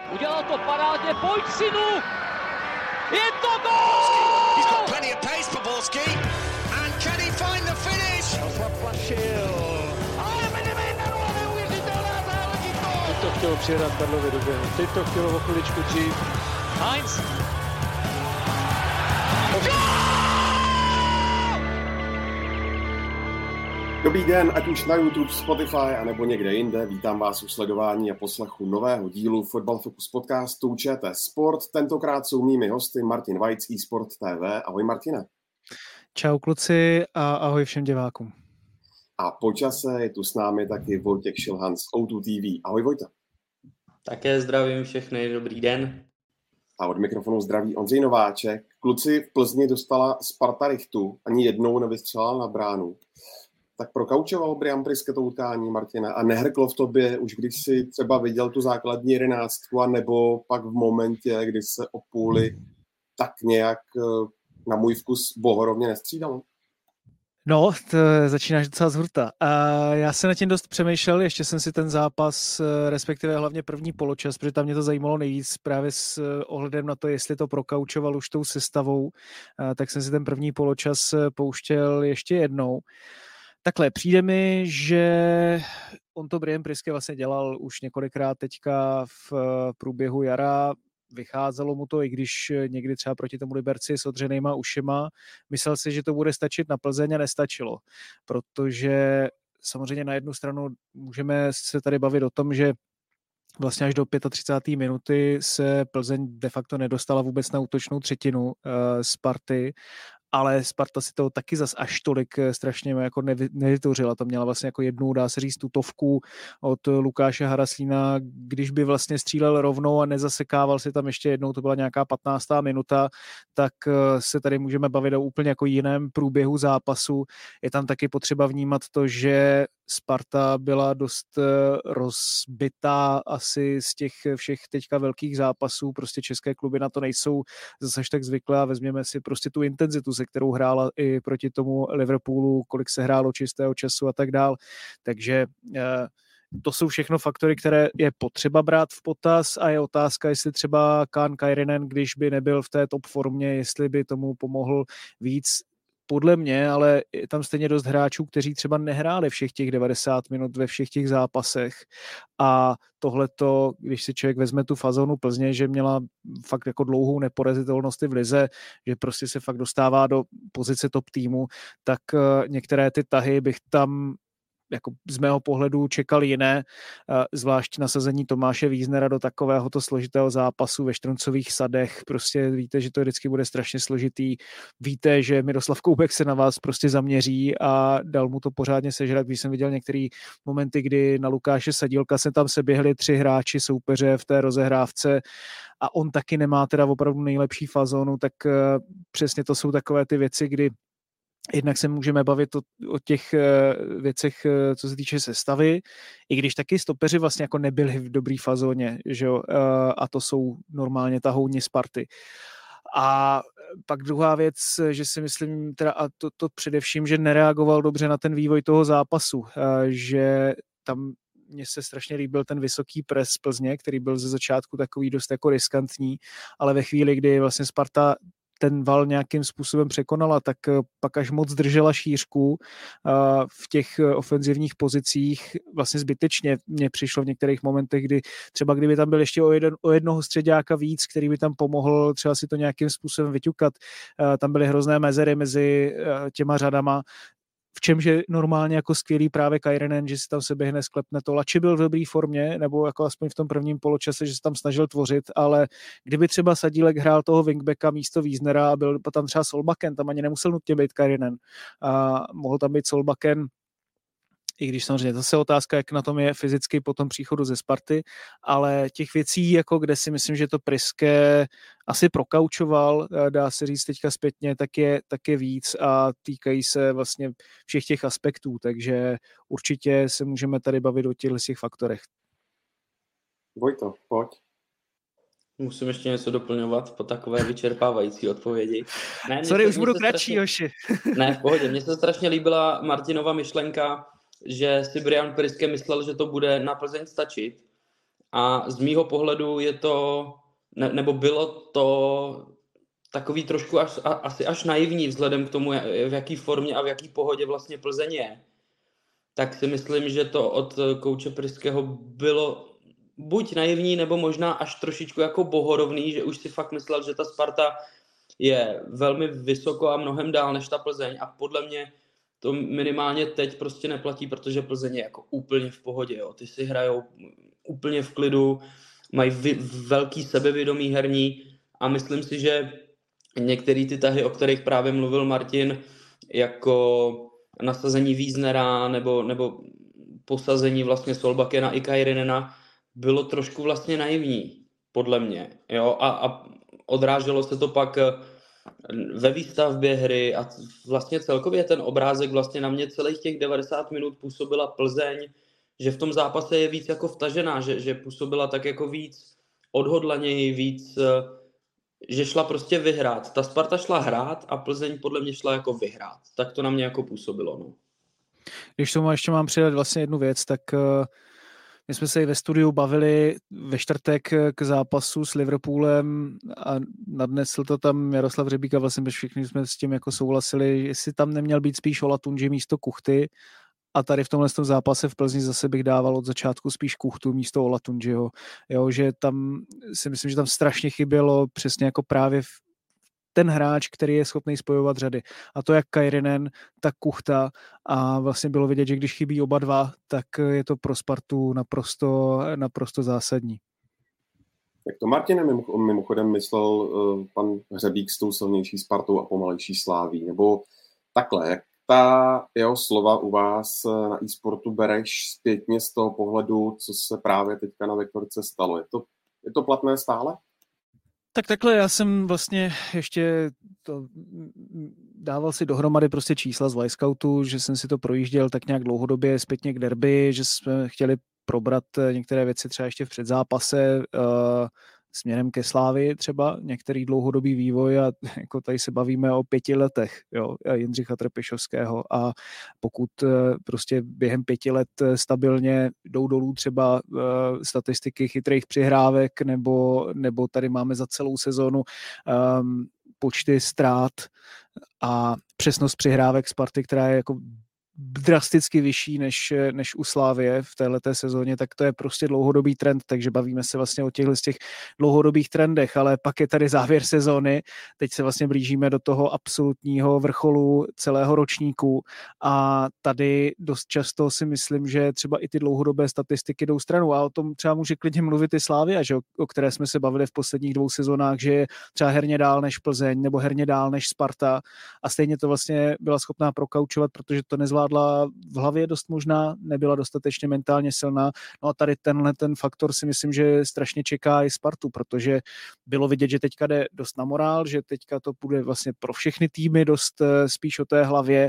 Udělal to parádně, pojď synu! Je to gól! He's got plenty of pace for Borski. And can he find the finish? Ale Mediméneru a neuvěřitelná záležitost! Teď to chtělo přijedat Karlovi do běhu. Teď to chtělo o chviličku dřív. Heinz! Dobrý den, ať už na YouTube, Spotify a nebo někde jinde. Vítám vás u sledování a poslechu nového dílu Fotbal Focus podcastu ČT Sport. Tentokrát jsou mými hosty Martin Vajc, eSport TV. Ahoj Martine. Čau kluci a ahoj všem divákům. A po čase je tu s námi taky Vojtěch Šilhan z O2 TV. Ahoj Vojta. Také zdravím všechny, dobrý den. A od mikrofonu zdraví Ondřej Nováček. Kluci, v Plzni dostala Sparta rychtu, ani jednou nevystřelila na bránu. Tak prokaučoval Brian Priske to utkání, Martina, a nehrklo v tobě, už když si třeba viděl tu základní 11, a nebo pak v momentě, kdy se o půli tak nějak na můj vkus bohorovně nestřídalo? No, to začínáš docela z hurta. Já jsem na tím dost přemýšlel, ještě jsem si ten zápas, respektive hlavně první poločas, protože tam mě to zajímalo nejvíc právě s ohledem na to, jestli to prokaučoval už tou sestavou, tak jsem si ten první poločas pouštěl ještě jednou. Takhle, přijde mi, že on to Brian Priske vlastně dělal už několikrát teďka v průběhu jara, vycházelo mu to, i když někdy třeba proti tomu Liberci s odřenýma ušima. Myslel si, že to bude stačit na Plzeň a nestačilo, protože samozřejmě na jednu stranu můžeme se tady bavit o tom, že vlastně až do 35. minuty se Plzeň de facto nedostala vůbec na útočnou třetinu Sparty, ale Sparta si toho taky zas až tolik strašně jako nevytvořila. To měla vlastně jako jednu, dá se říct, tutovku od Lukáše Haraslína, když by vlastně střílel rovnou a nezasekával si tam ještě jednou, to byla nějaká 15. minuta, tak se tady můžeme bavit o úplně jako jiném průběhu zápasu. Je tam taky potřeba vnímat to, že Sparta byla dost rozbitá asi z těch všech teďka velkých zápasů, prostě české kluby na to nejsou zase tak zvyklé a vezměme si prostě tu intenzitu, se kterou hrála i proti tomu Liverpoolu, kolik se hrálo čistého času a tak dál. Takže to jsou všechno faktory, které je potřeba brát v potaz a je otázka, jestli třeba Kaan Kairinen, když by nebyl v té top formě, jestli by tomu pomohl víc. Podle mě, ale je tam stejně dost hráčů, kteří třeba nehráli všech těch 90 minut ve všech těch zápasech a tohleto, když si člověk vezme tu fazonu Plzně, že měla fakt jako dlouhou neporazitelnost v lize, že prostě se fakt dostává do pozice top týmu, tak některé ty tahy bych tam jako z mého pohledu čekal jiné, zvlášť nasazení Tomáše Wiesnera do takovéhoto složitého zápasu ve Štruncových sadech. Prostě víte, že to vždycky bude strašně složitý. Víte, že Miroslav Koubek se na vás prostě zaměří a dal mu to pořádně sežrat. Když jsem viděl některé momenty, kdy na Lukáše Sadílka se tam seběhli 3 hráči soupeře v té rozehrávce a on taky nemá teda opravdu nejlepší fazonu, tak přesně to jsou takové ty věci, kdy jednak se můžeme bavit o těch věcech, co se týče sestavy, i když taky stopeři vlastně jako nebyli v dobrý fazóně, že jo? A to jsou normálně tahouni Sparty. A pak druhá věc, že si myslím, teda, a to především, že nereagoval dobře na ten vývoj toho zápasu, že tam mně se strašně líbil ten vysoký pres Plzně, který byl ze začátku takový dost jako riskantní, ale ve chvíli, kdy vlastně Sparta ten val nějakým způsobem překonala, tak pak až moc držela šířku v těch ofenzivních pozicích. Vlastně zbytečně mně přišlo v některých momentech, kdy třeba kdyby tam byl ještě o jednoho středáka víc, který by tam pomohl třeba si to nějakým způsobem vyťukat. Tam byly hrozné mezery mezi těma řadama, v čemž je normálně jako skvělý právě Kairinen, že si tam se běhne, sklepne to. Lači byl v dobré formě, nebo jako aspoň v tom prvním poločase, že se tam snažil tvořit, ale kdyby třeba Sadílek hrál toho wingbacka místo Wiesnera a byl tam třeba Solbakken, tam ani nemusel nutně být Kairinen. A mohl tam být Solbakken, i když samozřejmě zase otázka, jak na tom je fyzicky po tom příchodu ze Sparty, ale těch věcí, jako kde si myslím, že to Priske asi prokaučoval, dá se říct teďka zpětně, tak je víc a týkají se vlastně všech těch aspektů, takže určitě se můžeme tady bavit o těch faktorech. Vojto, pojď. Musím ještě něco doplňovat po takové vyčerpávající odpovědi. Sorry, už budu kratší, Joši. Ne, v pohodě. Mně se strašně líbila Martinova myšlenka, že si Brian Priske myslel, že to bude na Plzeň stačit A z mýho pohledu je to, nebo bylo to takový trošku asi až naivní vzhledem k tomu, v jaký formě a v jaký pohodě vlastně Plzeň je. Tak si myslím, že to od kouče Pryského bylo buď naivní, nebo možná až trošičku jako bohorovný, že už si fakt myslel, že ta Sparta je velmi vysoko a mnohem dál než ta Plzeň a podle mě to minimálně teď prostě neplatí, protože Plzeň je jako úplně v pohodě. Jo. Ty si hrajou úplně v klidu, mají velký sebevědomí herní a myslím si, že některé ty tahy, o kterých právě mluvil Martin, jako nasazení Wiesnera nebo posazení vlastně Solbakena i Kairinena, bylo trošku vlastně naivní, podle mě. Jo? A odráželo se to pak ve výstavbě hry a vlastně celkově ten obrázek vlastně na mě celých těch 90 minut působila Plzeň, že v tom zápase je víc jako vtažená, že působila tak jako víc odhodlaněji, víc, že šla prostě vyhrát. Ta Sparta šla hrát a Plzeň podle mě šla jako vyhrát. Tak to na mě jako působilo. No. Když tomu ještě mám přidat vlastně jednu věc, tak my jsme se i ve studiu bavili ve čtvrtek k zápasu s Liverpoolem a nadnesl to tam Jaroslav Řebík a vlastně všichni jsme s tím jako souhlasili, jestli tam neměl být spíš Olatunji místo Kuchty a tady v tomhle zápase v Plzni zase bych dával od začátku spíš Kuchtu místo Olatunjiho. Jo, že tam si myslím, že tam strašně chybělo přesně jako právě ten hráč, který je schopný spojovat řady. A to jak Kairinen, tak Kuchta. A vlastně bylo vidět, že když chybí oba dva, tak je to pro Spartu naprosto zásadní. Jak to Martin mimochodem myslel pan Hřebík s tou silnější Spartou a pomalejší Sláví? Nebo takhle, jak ta jeho slova u vás na e-sportu bereš zpětně z toho pohledu, co se právě teďka na Vektorce stalo? Je to platné stále? Tak takhle, já jsem vlastně ještě to dával si dohromady prostě čísla z Wiseoutu, že jsem si to projížděl tak nějak dlouhodobě zpětně k derby, že jsme chtěli probrat některé věci třeba ještě v předzápase směrem ke Slávii třeba, některý dlouhodobý vývoj a jako tady se bavíme o 5 letech, jo, Jindřicha Trpišovského a pokud prostě během 5 let stabilně jdou dolů třeba statistiky chytrých přihrávek nebo tady máme za celou sezonu počty ztrát a přesnost přihrávek Sparty, která je jako drasticky vyšší než u Slávie v téhleté sezóně, tak to je prostě dlouhodobý trend, takže bavíme se vlastně o těchto z těch dlouhodobých trendech, ale pak je tady závěr sezóny, teď se vlastně blížíme do toho absolutního vrcholu celého ročníku a tady dost často si myslím, že třeba i ty dlouhodobé statistiky jdou stranou a o tom třeba může klidně mluvit i Slavia, že o které jsme se bavili v posledních 2 sezónách, že je třeba herně dál než Plzeň nebo herně dál než Sparta a stejně to vlastně byla schopná prokaučovat, protože to nezvládla v hlavě dost možná, nebyla dostatečně mentálně silná. No a tady ten faktor si myslím, že strašně čeká i Spartu, protože bylo vidět, že teďka jde dost na morál, že teďka to bude vlastně pro všechny týmy dost spíš o té hlavě,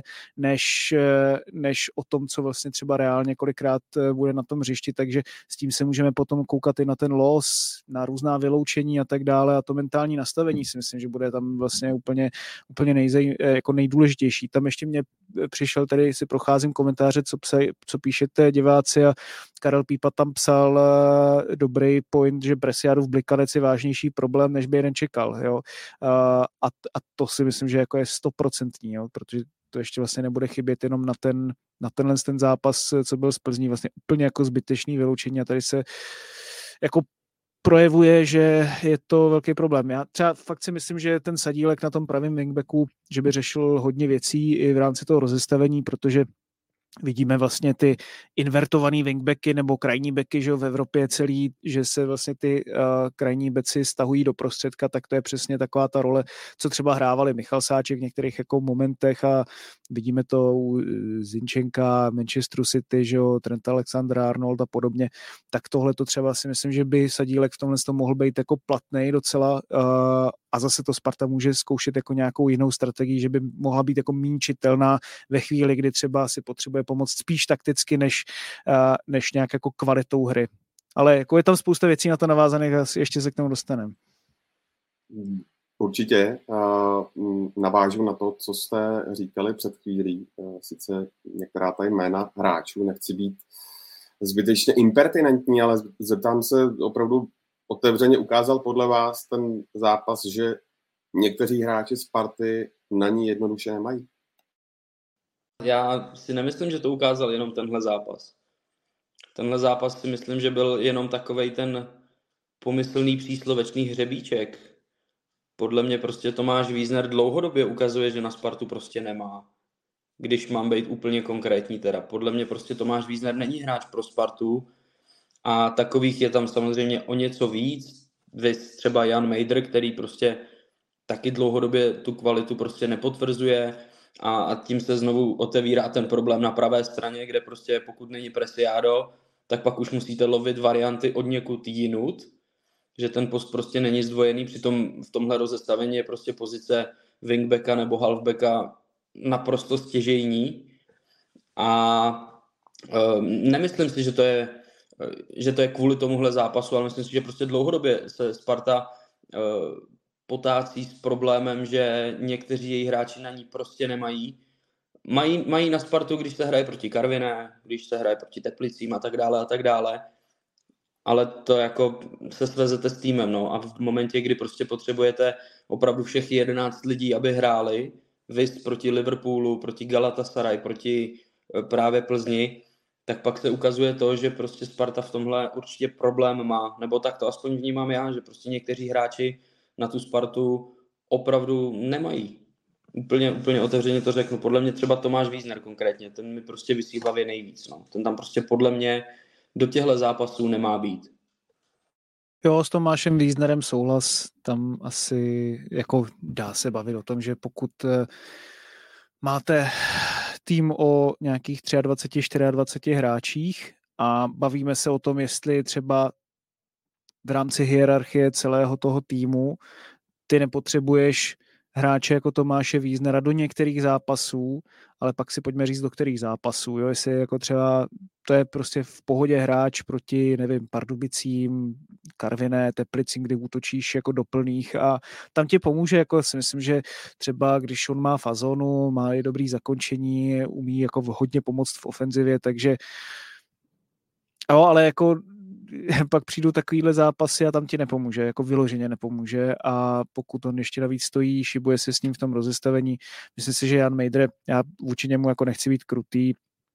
než o tom, co vlastně třeba reálně kolikrát bude na tom hřišti, takže s tím se můžeme potom koukat i na ten los, na různá vyloučení a tak dále a to mentální nastavení si myslím, že bude tam vlastně úplně jako nejdůležitější. Tam ještě mě přišel, tady si procházím komentáře, co píšete diváci a Karel Pípa tam psal dobrý point, že Bresciadův Blikanec je vážnější problém, než by jeden čekal. Jo? A to si myslím, že jako je 100%, jo? Protože to ještě vlastně nebude chybět jenom na tenhle zápas, co byl z Plzní, vlastně úplně jako zbytečný vyloučení a tady se jako projevuje, že je to velký problém. Já třeba fakt si myslím, že ten Sadílek na tom pravém wingbacku, že by řešil hodně věcí i v rámci toho rozestavení, protože vidíme vlastně ty invertovaný wingbacky nebo krajní backy, že v Evropě celý, že se vlastně ty krajní beci stahují do prostředka, tak to je přesně taková ta role, co třeba hrávali Michal Sáček v některých jako momentech a vidíme to u Zinčenka, Manchesteru City, že jo, Trent Alexander-Arnold a podobně, tak tohle to třeba si myslím, že by Sadílek v tomhle mohl být jako platnej docela a zase to Sparta může zkoušet jako nějakou jinou strategii, že by mohla být jako méně čitelná ve chvíli, kdy třeba si potřebuje pomoct spíš takticky, než nějak jako kvalitou hry. Ale jako je tam spousta věcí na to navázaných a ještě se k tomu dostaneme. Určitě. Navážu na to, co jste říkali před chvílí. Sice některá ta jména hráčů, nechci být zbytečně impertinentní, ale zeptám se, opravdu otevřeně ukázal podle vás ten zápas, že někteří hráči Sparty na ní jednoduše nemají? Já si nemyslím, že to ukázal jenom tenhle zápas. Tenhle zápas si myslím, že byl jenom takovej ten pomyslný příslovečný hřebíček. Podle mě prostě Tomáš Wiesner dlouhodobě ukazuje, že na Spartu prostě nemá. Když mám být úplně konkrétní teda. Podle mě prostě Tomáš Wiesner není hráč pro Spartu a takových je tam samozřejmě o něco víc. Vys třeba Jan Mejdr, který prostě taky dlouhodobě tu kvalitu prostě nepotvrzuje a tím se znovu otevírá ten problém na pravé straně, kde prostě pokud není Preciado, tak pak už musíte lovit varianty od někud jinut, že ten post prostě není zdvojený, přitom v tomhle rozestavení je prostě pozice wingbacka nebo halfbacka naprosto stěžejní a nemyslím si, že to je kvůli tomuhle zápasu, ale myslím si, že prostě dlouhodobě se Sparta potácí s problémem, že někteří její hráči na ní prostě nemají. Mají na Spartu, když se hraje proti Karviné, když se hraje proti Teplicím a tak dále. Ale to jako se svezete s týmem, no. A v momentě, kdy prostě potřebujete opravdu všech 11 lidí, aby hráli, viz proti Liverpoolu, proti Galatasaray, proti právě Plzni, tak pak se ukazuje to, že prostě Sparta v tomhle určitě problém má. Nebo tak to aspoň vnímám já, že prostě někteří hráči na tu Spartu opravdu nemají. Úplně otevřeně to řeknu. Podle mě třeba Tomáš Wiesner konkrétně, ten mi prostě visí v hlavě nejvíc. No. Ten tam prostě podle mě do těchto zápasů nemá být. Jo, s Tomášem Wiesnerem souhlas, tam asi jako dá se bavit o tom, že pokud máte tým o nějakých 23-24 hráčích a bavíme se o tom, jestli třeba v rámci hierarchie celého toho týmu ty nepotřebuješ hráče jako Tomáše Wiesnera do některých zápasů, ale pak si pojďme říct, do kterých zápasů. Jo? Jestli jako třeba to je prostě v pohodě hráč proti, nevím, Pardubicím, Karviné, Teplicím, kdy útočíš jako do plných a tam ti pomůže, jako si myslím, že třeba když on má fazonu, má i dobrý zakončení, umí jako hodně pomoct v ofenzivě, takže jo, ale jako pak přijdou takovýhle zápasy a tam ti nepomůže, jako vyloženě nepomůže a pokud on ještě navíc stojí, šibuje se s ním v tom rozestavení, myslím si, že Jan Mejdr, já vůči němu jako nechci být krutý,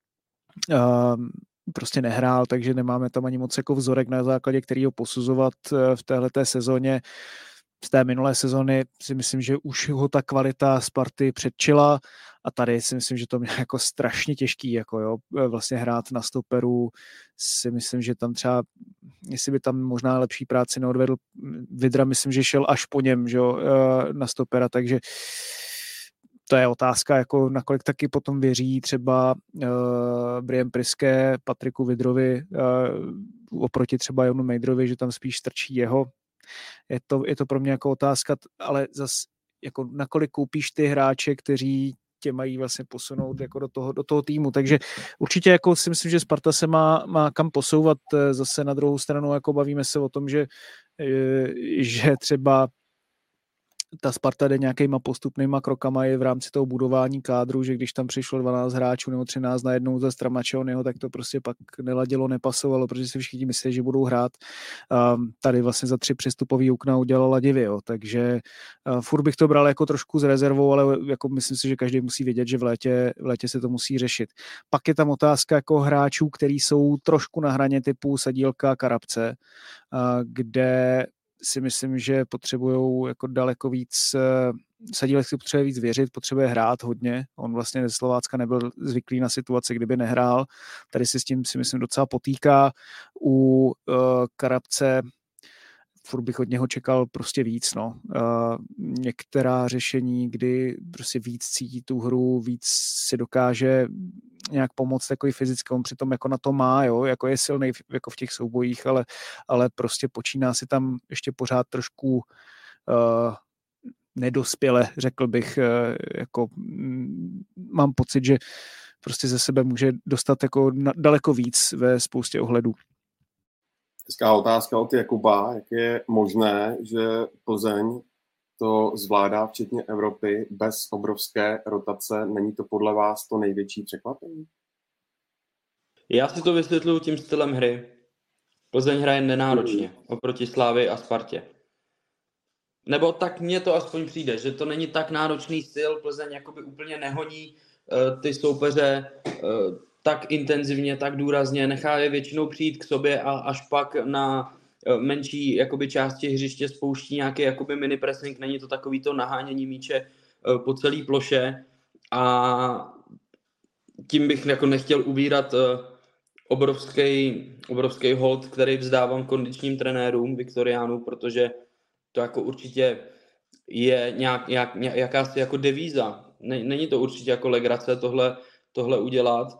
prostě nehrál, takže nemáme tam ani moc jako vzorek, na základě kterýho posuzovat v téhleté sezóně. Z té minulé sezony si myslím, že už ho ta kvalita Sparty předčila a tady si myslím, že to mě jako strašně těžký, jako jo, vlastně hrát na stoperu, si myslím, že tam třeba, jestli by tam možná lepší práci neodvedl Vydra, myslím, že šel až po něm, že jo, na stopera, takže to je otázka, jako nakolik taky potom věří třeba Brian Priske, Patriku Vydrovi oproti třeba Janu Mejdrovi, že tam spíš strčí jeho. Je to pro mě jako otázka, ale zase jako nakolik koupíš ty hráče, kteří tě mají vlastně posunout jako do toho týmu, takže určitě jako si myslím, že Sparta se má kam posouvat, zase na druhou stranu jako bavíme se o tom, že třeba ta Sparta jde nějakýma postupnýma krokama i v rámci toho budování kádru, že když tam přišlo 12 hráčů nebo 13 najednou za Stramačonyho, tak to prostě pak neladilo, nepasovalo, protože si všichni myslí, že budou hrát. Tady vlastně za 3 přestupový okna udělala divy, jo. Takže furt bych to bral jako trošku s rezervou, ale jako myslím si, že každý musí vědět, že v létě se to musí řešit. Pak je tam otázka jako hráčů, který jsou trošku na hraně typu Sadílka, Karabce, kde si myslím, že potřebujou jako daleko víc, Sadílek si potřebuje víc věřit, potřebuje hrát hodně. On vlastně ze Slovácka nebyl zvyklý na situaci, kdyby nehrál. Tady se s tím si myslím docela potýká. U Karabce furt bych od něho čekal prostě víc. No. Některá řešení, kdy prostě víc cítí tu hru, víc si dokáže nějak pomoct takový fyzicky, on přitom jako na to má, jo, jako je silnej jako v těch soubojích, ale prostě počíná si tam ještě pořád trošku nedospěle, řekl bych, jako mám pocit, že prostě ze sebe může dostat jako daleko víc ve spoustě ohledů. Hezká otázka od Jakuba, jak je možné, že Plzeň to zvládá včetně Evropy bez obrovské rotace. Není to podle vás to největší překvapení? Já si to vysvětluju tím stylem hry. Plzeň hraje nenáročně oproti Slávii a Spartě. Nebo tak mně to aspoň přijde, že to není tak náročný styl, Plzeň jakoby úplně nehoní ty soupeře tak intenzivně, tak důrazně, nechá je většinou přijít k sobě a až pak na menší jakoby části hřiště spouští nějaký jakoby mini pressing, není to takový to nahánění míče po celé ploše a tím bych jako nechtěl ubírat obrovský hold, který vzdávám kondičním trenérům Viktoriánů, protože to jako určitě je jakási jako devíza. Není to určitě jako legrace tohle udělat.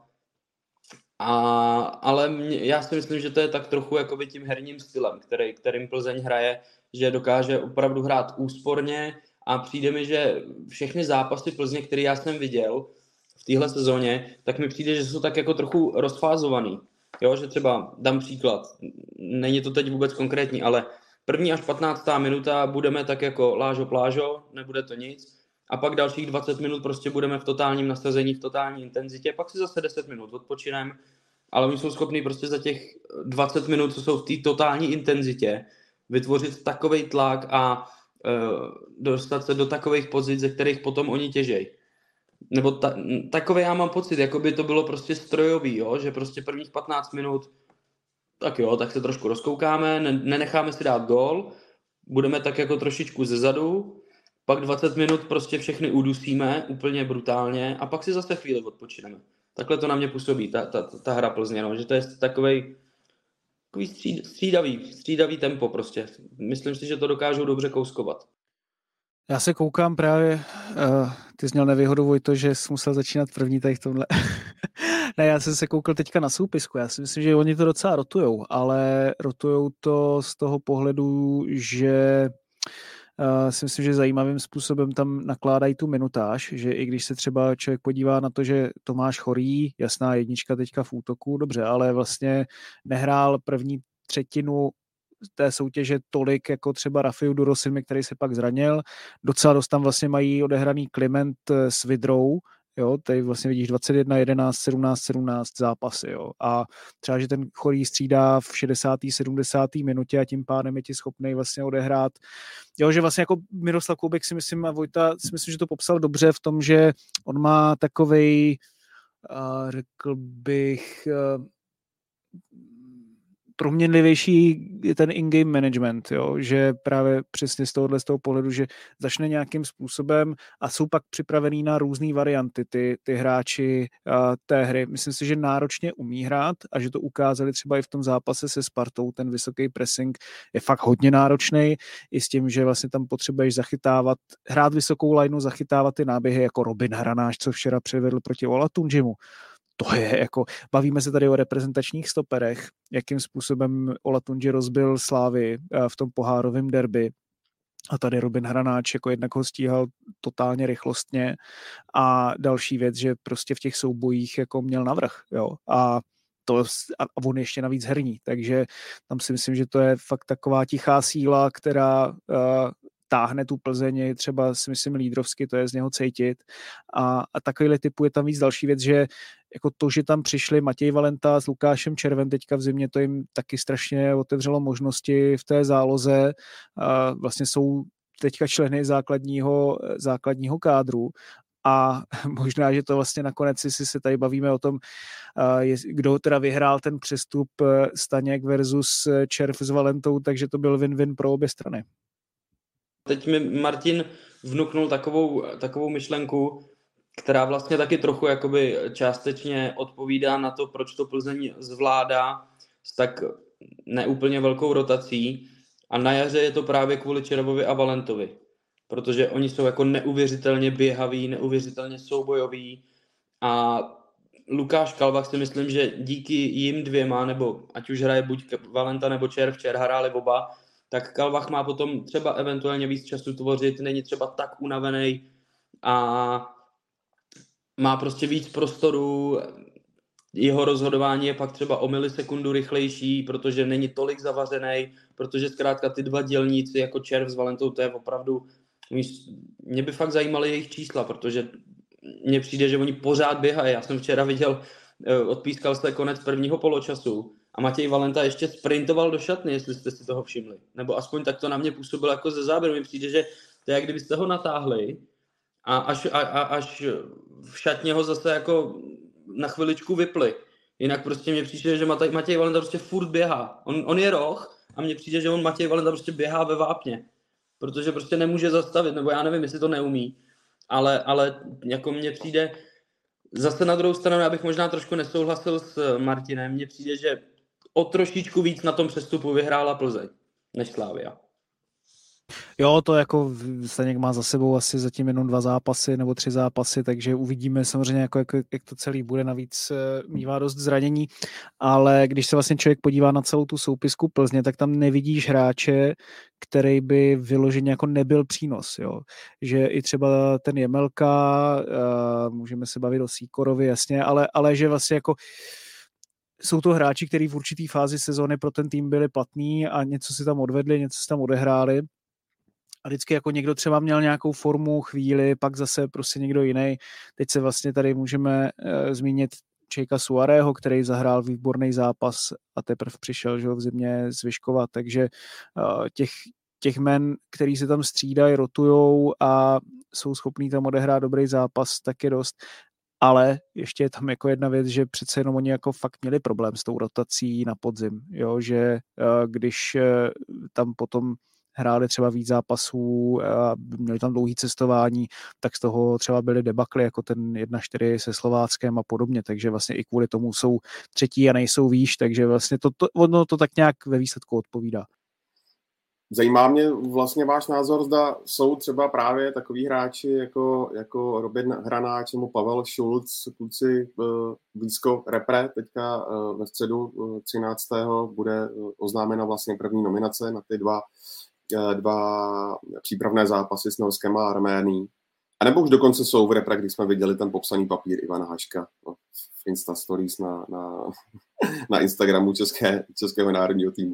Ale já si myslím, že to je tak trochu jakoby tím herním stylem, kterým Plzeň hraje, že dokáže opravdu hrát úsporně a přijde mi, že všechny zápasy Plzně, které já jsem viděl v téhle sezóně, tak mi přijde, že jsou tak jako trochu rozfázovaný. Jo, že třeba dám příklad, není to teď vůbec konkrétní, ale 1. až 15. minuta budeme tak jako lážo plážo, nebude to nic. A pak dalších 20 minut prostě budeme v totálním nasazení, v totální intenzitě. Pak si zase 10 minut odpočineme. Ale oni jsou schopní prostě za těch 20 minut, co jsou v té totální intenzitě, vytvořit takovej tlak a dostat se do takových pozic, ze kterých potom oni těžej. Nebo takové já mám pocit, jako by to bylo prostě strojový, jo? Že prostě prvních 15 minut tak jo, tak se trošku rozkoukáme, nenecháme si dát gól, budeme tak jako trošičku zezadu, pak 20 minut prostě všechny udusíme úplně brutálně a pak si zase chvíli odpočineme. Takhle to na mě působí, ta hra Plzně, no, že to je takový střídavý tempo prostě. Myslím si, že to dokážou dobře kouskovat. Já se koukám právě, ty jsi měl nevýhodu, Vojto, že jsi musel začínat první tady v tomhle. Ne, já jsem se koukal teďka na soupisku, já si myslím, že oni to docela rotujou, ale rotujou to z toho pohledu, že si myslím, že zajímavým způsobem tam nakládají tu minutáž, že i když se třeba člověk podívá na to, že Tomáš Chorý, jasná jednička teďka v útoku, dobře, ale vlastně nehrál první třetinu té soutěže tolik jako třeba Rafiu Durosimi, který se pak zranil. Docela dost tam vlastně mají odehraný Kliment s Vidrou, jo, tady vlastně vidíš 21, 11, 17, 17 zápasy, jo, a třeba, že ten Chorý střídá v 60. 70. minutě a tím pádem je ti schopný vlastně odehrát, jo, že vlastně jako Miroslav Koubek si myslím a Vojta si myslím, že to popsal dobře v tom, že on má takovej, řekl bych, proměnlivější je ten in-game management, jo? Že právě přesně z toho pohledu, že začne nějakým způsobem a jsou pak připravený na různé varianty ty hráči té hry. Myslím si, že náročně umí hrát a že to ukázali třeba i v tom zápase se Spartou, ten vysoký pressing je fakt hodně náročný, i s tím, že vlastně tam potřebuješ zachytávat, hrát vysokou lineu, zachytávat ty náběhy jako Robin Hranáš, co včera předvedl proti Olatunjimu. To je jako, bavíme se tady o reprezentačních stoperech, jakým způsobem Olatunji rozbil Slávy v tom pohárovém derby. A tady Robin Hranáč jako jednak ho stíhal totálně rychlostně a další věc, že prostě v těch soubojích jako měl navrch, jo. A on ještě navíc herní, takže tam si myslím, že to je fakt taková tichá síla, která táhne tu Plzeň, třeba si myslím lídrovsky, to je z něho cítit. A takovýhle typu je tam víc. Další věc, že jako to, že tam přišli Matěj Valenta s Lukášem Červen teďka v zimě, to jim taky strašně otevřelo možnosti v té záloze. Vlastně jsou teďka členy základního kádru a možná, že to vlastně nakonec, jestli se tady bavíme o tom, kdo teda vyhrál ten přestup Staněk versus Červ s Valentou, takže to byl win-win pro obě strany. Teď mi Martin vnuknul takovou myšlenku, která vlastně taky trochu jakoby částečně odpovídá na to, proč to Plzeň zvládá s tak neúplně velkou rotací. A na jaře je to právě kvůli Červovi a Valentovi. Protože oni jsou jako neuvěřitelně běhaví, neuvěřitelně soubojoví. A Lukáš Kalvach si myslím, že díky jim dvěma, nebo ať už hraje buď Valenta nebo Červ hráli oba, tak Kalvach má potom třeba eventuálně víc času tvořit, není třeba tak unavený a má prostě víc prostoru, jeho rozhodování je pak třeba o milisekundu rychlejší, protože není tolik zavařený, protože zkrátka ty dva dělníci jako Červ s Valentou, to je opravdu, mě by fakt zajímaly jejich čísla, protože mně přijde, že oni pořád běhají. Já jsem včera viděl odpískal se konec prvního poločasu a Matěj Valenta ještě sprintoval do šatny, jestli jste si toho všimli. Nebo aspoň tak to na mě působilo jako ze záběru. Mi přijde, že to je, jak kdybyste ho natáhli a až v šatně ho zase jako na chviličku vypli. Jinak prostě mně přijde, že Matěj Valenta prostě furt běhá. On je roh a mně přijde, že Matěj Valenta prostě běhá ve vápně. Protože prostě nemůže zastavit, nebo já nevím, jestli to neumí. Ale jako mně přijde, zase na druhou stranu, já bych možná trošku nesouhlasil s Martinem, mně přijde, že o trošičku víc na tom přestupu vyhrála Plzeň než Slavia. Jo, to jako Staněk má za sebou asi zatím jenom 2 zápasy nebo 3 zápasy, takže uvidíme samozřejmě, jak to celý bude, navíc mívá dost zranění, ale když se vlastně člověk podívá na celou tu soupisku Plzně, tak tam nevidíš hráče, který by vyloženě jako nebyl přínos, jo. Že i třeba ten Jemelka, můžeme se bavit o Sýkorovi, jasně, ale že vlastně jako jsou to hráči, kteří v určitý fázi sezóny pro ten tým byli platní a něco si tam odvedli, něco si tam odehráli. A vždycky jako někdo třeba měl nějakou formu, chvíli, pak zase prostě někdo jiný. Teď se vlastně tady můžeme zmínit Čejka Suarého, který zahrál výborný zápas a teprve přišel, že ho v zimě z Vyškova, takže těch men, který se tam střídají, rotujou a jsou schopní tam odehrát dobrý zápas, tak je dost. Ale ještě je tam jako jedna věc, že přece jenom oni jako fakt měli problém s tou rotací na podzim, jo? Že když tam potom hráli třeba víc zápasů a měli tam dlouhý cestování, tak z toho třeba byly debakly jako ten 1-4 se Slováckem a podobně, takže vlastně i kvůli tomu jsou třetí a nejsou výš, takže vlastně to tak nějak ve výsledku odpovídá. Zajímá mě vlastně váš názor, zda jsou třeba právě takový hráči jako Robin Hranáč nebo Pavel Šulc, kluci blízko repre, teďka ve středu 13. bude oznámena vlastně první nominace na ty dva přípravné zápasy s Norskem a Arménií. A nebo už dokonce jsou v repre, když jsme viděli ten popsaný papír Ivana Haška v Insta Stories na Instagramu českého národního týmu.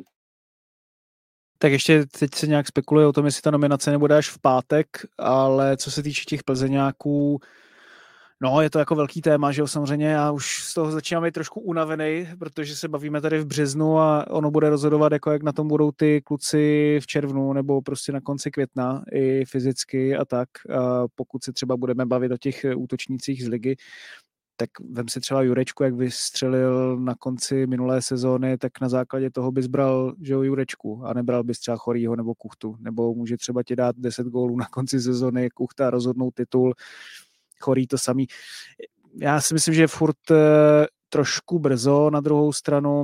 Tak ještě teď se nějak spekuluje o tom, jestli ta nominace nebude až v pátek, ale co se týče těch plzeňáků, no je to jako velký téma, že jo, samozřejmě já už z toho začínám být trošku unavený, protože se bavíme tady v březnu a ono bude rozhodovat, jako jak na tom budou ty kluci v červnu nebo prostě na konci května i fyzicky a tak, pokud se třeba budeme bavit o těch útočnících z ligy, tak vem si třeba Jurečku, jak vystřelil na konci minulé sezóny, tak na základě toho bys bral, že jo, Jurečku a nebral bys třeba Chorýho nebo Kuchtu, nebo může třeba ti dát 10 gólů na konci sezóny, Kuchta rozhodnout titul, Chorý to samý. Já si myslím, že je furt trošku brzo, na druhou stranu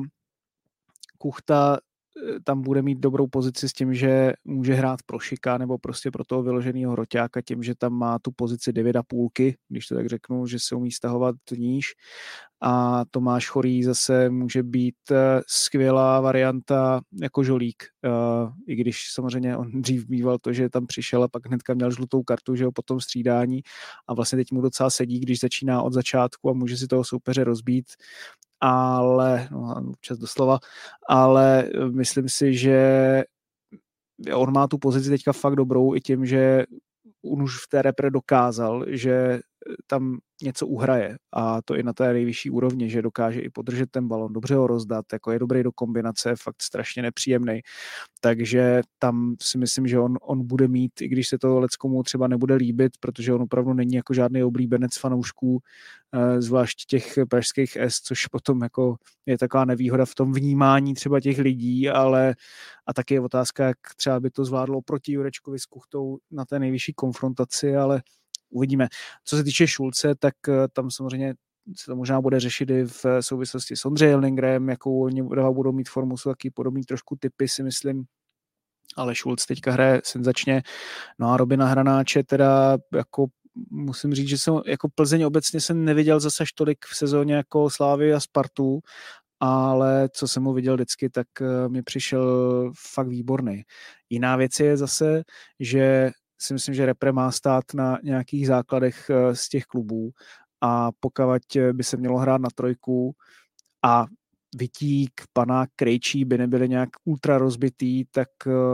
Kuchta tam bude mít dobrou pozici s tím, že může hrát pro Šika nebo prostě pro toho vyloženého hroťáka tím, že tam má tu pozici 9,5, když to tak řeknu, že se umí stahovat níž a Tomáš Chorý zase může být skvělá varianta jako žolík, i když samozřejmě on dřív býval to, že tam přišel a pak hnedka měl žlutou kartu, že ho potom střídání a vlastně teď mu docela sedí, když začíná od začátku a může si toho soupeře rozbít, ale, no občas doslova, ale myslím si, že on má tu pozici teďka fakt dobrou i tím, že on už v té repre dokázal, že tam něco uhraje a to i na té nejvyšší úrovni, že dokáže i podržet ten balon, dobře ho rozdat, jako je dobrý do kombinace, fakt strašně nepříjemný, takže tam si myslím, že on bude mít, i když se to leckomu třeba nebude líbit, protože on opravdu není jako žádný oblíbenec fanoušků, zvlášť těch pražských S, což potom jako je taková nevýhoda v tom vnímání třeba těch lidí, ale a taky je otázka, jak třeba by to zvládlo proti Jurečkovi s Kuchtou na té nejvyšší konfrontaci, ale uvidíme. Co se týče Šulce, tak tam samozřejmě se to možná bude řešit i v souvislosti s Ondřejem Lingrem, jakou oni budou mít formu, jsou taky podobný trošku typy, si myslím, ale Šulc teďka hraje senzačně. No a Robina Hranáče teda jako musím říct, že jsem jako Plzeň obecně jsem neviděl zase až tolik v sezóně jako Slávy a Spartu, ale co jsem mu viděl vždycky, tak mi přišel fakt výborný. Jiná věc je zase, že si myslím, že repre má stát na nějakých základech z těch klubů a pokud by se mělo hrát na trojku a Vytík, Panák, Krejčí by nebyly nějak ultra rozbitý, tak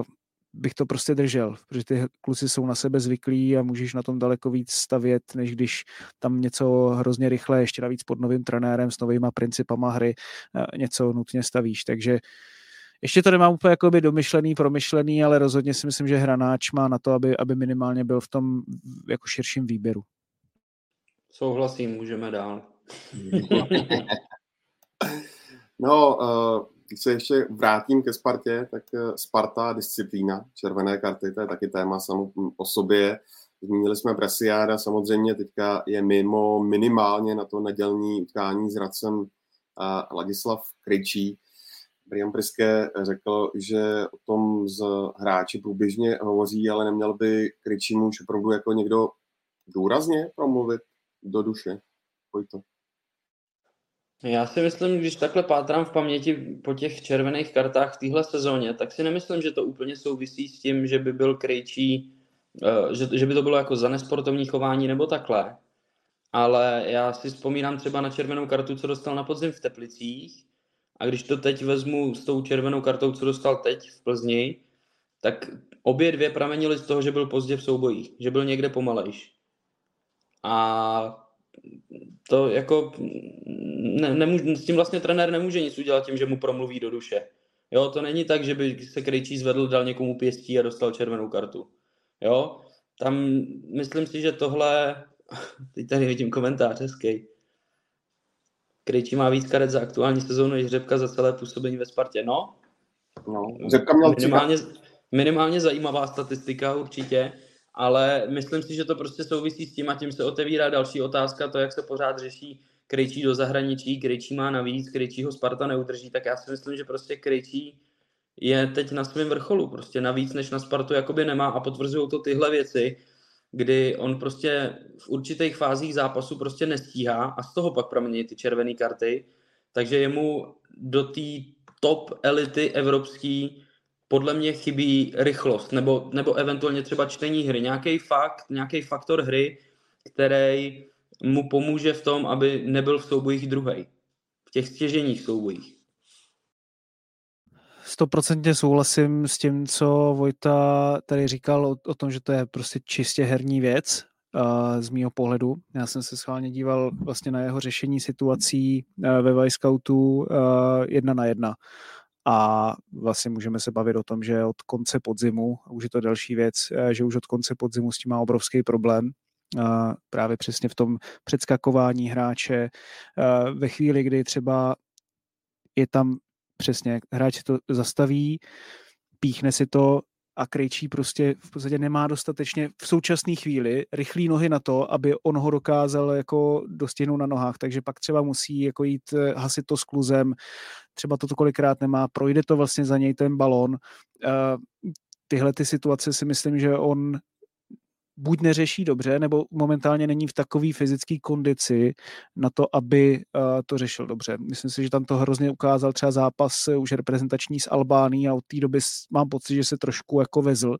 bych to prostě držel, protože ty kluci jsou na sebe zvyklí a můžeš na tom daleko víc stavět, než když tam něco hrozně rychle, ještě navíc pod novým trenérem s novýma principama hry něco nutně stavíš. Takže ještě to nemám úplně jakoby domyšlený, promyšlený, ale rozhodně si myslím, že Hranáč má na to, aby minimálně byl v tom jako širším výběru. Souhlasím, můžeme dál. No, když se ještě vrátím ke Spartě, tak Sparta, disciplína, červené karty, to je taky téma samo o sobě. Zmínili jsme Bresciáda, samozřejmě teďka je mimo minimálně na to nedělní utkání s Hradcem Ladislav Krejčí. Brian Priske řekl, že o tom z hráči průběžně hovoří, ale neměl by Krejčímu už opravdu jako někdo důrazně promluvit do duše. Pojďte. Já si myslím, když takhle pátrám v paměti po těch červených kartách v téhle sezóně, tak si nemyslím, že to úplně souvisí s tím, že by byl Krejčí, že by to bylo jako za nesportovní chování nebo takhle. Ale já si vzpomínám třeba na červenou kartu, co dostal na podzim v Teplicích, a když to teď vezmu s tou červenou kartou, co dostal teď v Plzni, tak obě dvě pramenily z toho, že byl pozdě v soubojích, že byl někde pomalejš. A to jako s tím vlastně trenér nemůže nic udělat tím, že mu promluví do duše. Jo, to není tak, že by se Krejčí zvedl, dal někomu pěstí a dostal červenou kartu. Jo, tam myslím si, že tohle, teď tady vidím komentář hezký. Krejčí má víc karet za aktuální sezónu než Řepka za celé působení ve Spartě. No, Řepka měl minimálně zajímavá statistika určitě, ale myslím si, že to prostě souvisí s tím a tím se otevírá další otázka, to, jak se pořád řeší Krejčí do zahraničí, Krejčí má navíc, Krejčího Sparta neudrží, tak já si myslím, že prostě Krejčí je teď na svém vrcholu, prostě navíc než na Spartu jakoby nemá a potvrzují to tyhle věci, kdy on prostě v určitých fázích zápasu prostě nestíhá a z toho pak pramení ty červené karty, takže jemu do té top elity evropský podle mě chybí rychlost, nebo eventuálně třeba čtení hry, nějaký faktor hry, který mu pomůže v tom, aby nebyl v soubojích druhej, v těch stěžejních soubojích. 100% souhlasím s tím, co Vojta tady říkal o tom, že to je prostě čistě herní věc z mýho pohledu. Já jsem se schválně díval vlastně na jeho řešení situací ve Vyscoutu 1-1. A vlastně můžeme se bavit o tom, že od konce podzimu, už je to další věc, že už od konce podzimu s tím má obrovský problém. Právě přesně v tom předskakování hráče. Ve chvíli, kdy třeba je tam přesně, hráč to zastaví, píchne si to a Krejčí prostě v podstatě nemá dostatečně v současné chvíli rychlý nohy na to, aby on ho dokázal jako dostihnout na nohách, takže pak třeba musí jako jít hasit to s kluzem, třeba to kolikrát nemá, projde to vlastně za něj ten balón. Tyhle ty situace si myslím, že on buď neřeší dobře, nebo momentálně není v takové fyzické kondici na to, aby to řešil dobře. Myslím si, že tam to hrozně ukázal třeba zápas už reprezentační s Albánií a od té doby mám pocit, že se trošku jako vezl.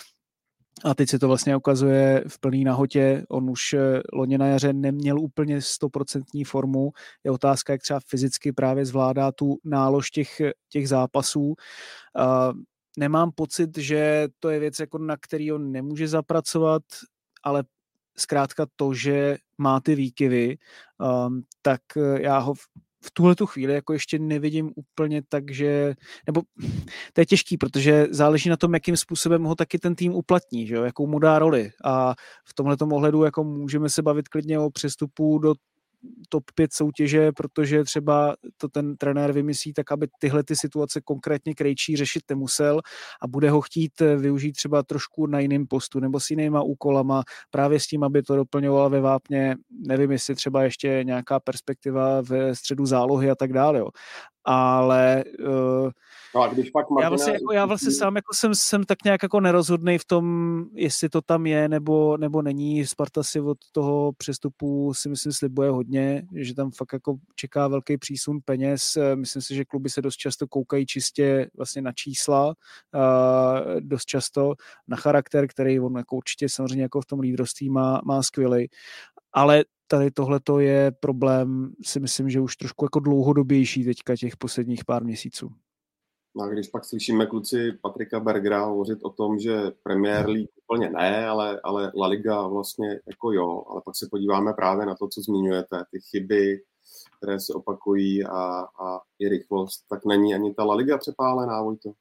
A teď se to vlastně ukazuje v plný nahotě. On už loni na jaře neměl úplně 100% formu. Je otázka, jak třeba fyzicky právě zvládá tu nálož těch zápasů. Nemám pocit, že to je věc, jako na který on nemůže zapracovat, ale zkrátka to, že má ty výkyvy, tak já ho v tuhletu chvíli jako ještě nevidím úplně tak, že, nebo to je těžký, protože záleží na tom, jakým způsobem ho taky ten tým uplatní, že jo, jakou mu dá roli. A v tomhletom ohledu jako můžeme se bavit klidně o přestupu do top 5 soutěže, protože třeba to ten trenér vymyslí tak, aby tyhle ty situace konkrétně Krejčí řešit nemusel a bude ho chtít využít třeba trošku na jiném postu nebo s jinýma úkolama, právě s tím, aby to doplňoval ve vápně, nevím, jestli třeba ještě nějaká perspektiva ve středu zálohy a tak dále, jo. Ale no a když pak já vlastně sám jako jsem tak nějak jako nerozhodnej v tom, jestli to tam je nebo není. Sparta si od toho přestupu si myslím slibuje hodně, že tam fakt jako čeká velký přísun peněz. Myslím si, že kluby se dost často koukají čistě vlastně na čísla, dost často na charakter, který on jako určitě samozřejmě jako v tom lídrovství má skvělej. Ale tady tohleto je problém, si myslím, že už trošku jako dlouhodobější teďka těch posledních pár měsíců. No a když pak slyšíme kluci Patrika Bergera hovořit o tom, že Premier League úplně ne, ale La Liga vlastně jako jo, ale pak se podíváme právě na to, co zmiňujete, ty chyby, které se opakují a i rychlost, tak není ani ta La Liga přepálená, Vojto?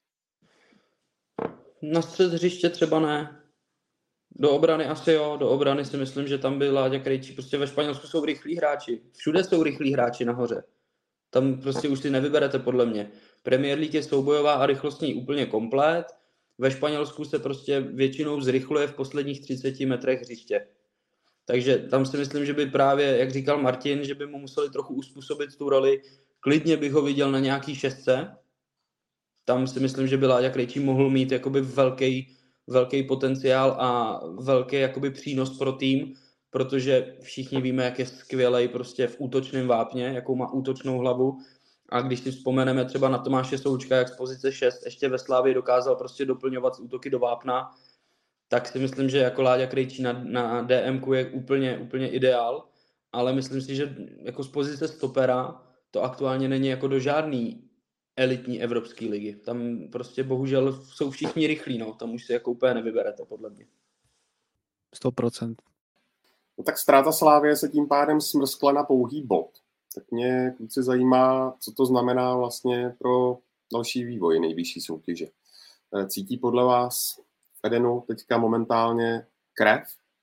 Na střed hřiště třeba ne. Do obrany asi jo, do obrany si myslím, že tam byl Láďa Krejčí. Prostě ve Španělsku jsou rychlí hráči. Všude jsou rychlí hráči nahoře. Tam prostě už si nevyberete podle mě. Premier League je soubojová a rychlostní úplně komplet. Ve Španělsku se prostě většinou zrychluje v posledních 30 metrech hřiště. Takže tam si myslím, že by právě, jak říkal Martin, že by mu museli trochu uspůsobit tu roli. Klidně bych ho viděl na nějaký 6. Tam si myslím, že by Láďa Krejčí mohl mít jakoby velký potenciál a velký jakoby přínos pro tým, protože všichni víme, jak je skvělej prostě v útočném vápně, jakou má útočnou hlavu. A když si vzpomeneme třeba na Tomáše Součka, jak z pozice 6 ještě ve Slávii dokázal prostě doplňovat útoky do vápna, tak si myslím, že jako Láďa Krejčí na DMku je úplně ideál, ale myslím si, že jako z pozice stopera to aktuálně není jako do žádný elitní evropské ligy. Tam prostě bohužel jsou všichni rychlí, no. Tam už si jako úplně nevyberete, podle mě. 100%. No tak ztráta Slávie se tím pádem smrskla na pouhý bod. Tak mě kluci zajímá, co to znamená vlastně pro další vývoj nejvyšší soutěže. Cítí podle vás v Edenu teďka momentálně krev?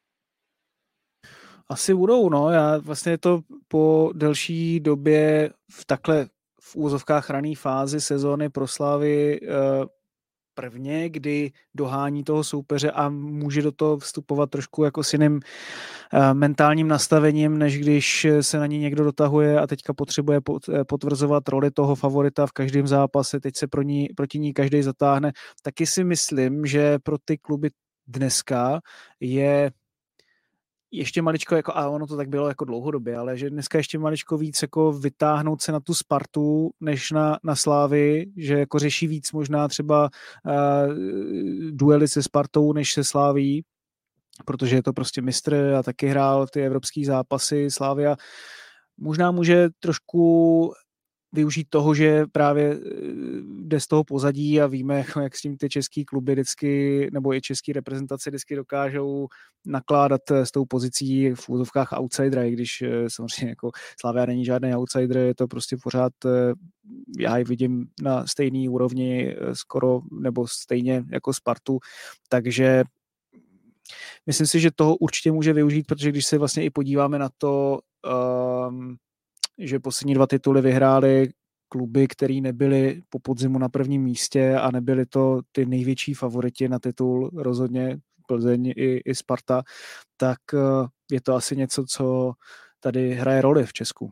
Asi budou, no. Já vlastně to po delší době v úvozovkách rané fázi sezóny pro Slávy prvně, kdy dohání toho soupeře a může do toho vstupovat trošku jako s jiným mentálním nastavením, než když se na ní někdo dotahuje a teďka potřebuje potvrzovat roli toho favorita v každém zápase, teď se proti ní každý zatáhne. Taky si myslím, že pro ty kluby dneska je ještě maličko, jako, a ono to tak bylo jako dlouhodobě, ale že dneska ještě maličko víc jako vytáhnout se na tu Spartu, než na Slávy, že jako řeší víc možná třeba duely se Spartou, než se Sláví, protože je to prostě mistr a taky hrál ty evropský zápasy. Slávia možná může trošku využít toho, že právě jde z toho pozadí a víme, jak s tím ty český kluby vždycky, nebo i český reprezentace vždycky dokážou nakládat s tou pozicí v úzovkách outsidera, i když samozřejmě jako Slavia není žádný outsider, je to prostě pořád, já ji vidím na stejný úrovni skoro, nebo stejně jako Spartu, takže myslím si, že toho určitě může využít, protože když se vlastně i podíváme na to, že poslední 2 tituly vyhrály kluby, které nebyly po podzimu na prvním místě a nebyly to ty největší favoriti na titul, rozhodně Plzeň i Sparta, tak je to asi něco, co tady hraje roli v Česku.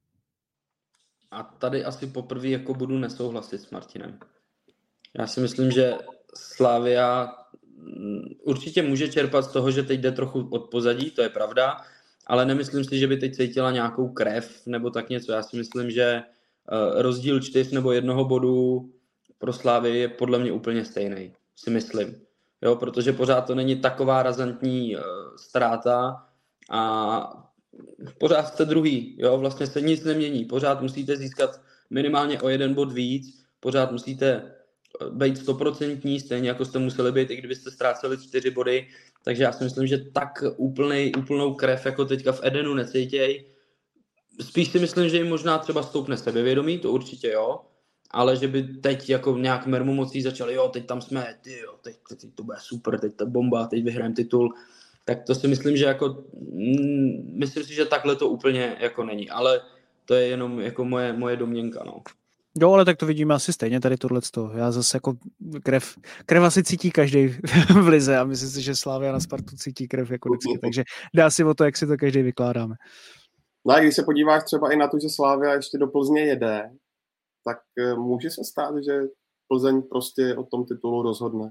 A tady asi poprvé jako budu nesouhlasit s Martinem. Já si myslím, že Slavia určitě může čerpat z toho, že teď jde trochu od pozadí, to je pravda, ale nemyslím si, že by teď cítila nějakou krev nebo tak něco. Já si myslím, že rozdíl 4 nebo 1 bodu pro Slávy je podle mě úplně stejný, si myslím. Jo, protože pořád to není taková razantní ztráta a pořád jste druhý. Jo, vlastně se nic nemění. Pořád musíte získat minimálně o 1 bod víc, pořád musíte být 100%, stejně jako jste museli být, i kdybyste ztráceli 4 body. Takže já si myslím, že tak úplnou krev jako teďka v Edenu necítěj. Spíš si myslím, že jim možná třeba stoupne sebevědomí, to určitě jo, ale že by teď jako nějak mermomocí začali, jo, teď tam jsme, teď to bude super, teď ta bomba, teď vyhrajeme titul. Tak to si myslím, že jako, myslím si, že takhle to úplně jako není, ale to je jenom jako moje domněnka, no. Jo, ale tak to vidíme asi stejně tady tohleto. Já zase jako krev asi cítí každý v lize a myslím si, že Slavia na Spartu cítí krev jako vždycky, takže dá si o to, jak si to každý vykládáme. No a když se podíváš třeba i na to, že Slavia ještě do Plzně jede, tak může se stát, že Plzeň prostě o tom titulu rozhodne.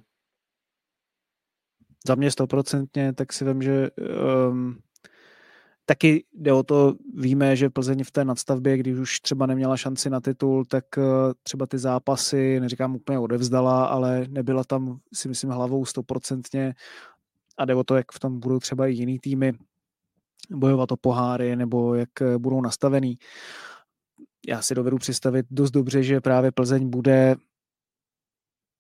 Za mě 100%, tak si vím, že taky jde o to, víme, že Plzeň v té nadstavbě, když už třeba neměla šanci na titul, tak třeba ty zápasy, neříkám úplně odevzdala, ale nebyla tam, si myslím, hlavou 100%. A jde o to, jak v tom budou třeba i jiný týmy bojovat o poháry, nebo jak budou nastavený. Já si dovedu představit dost dobře, že právě Plzeň bude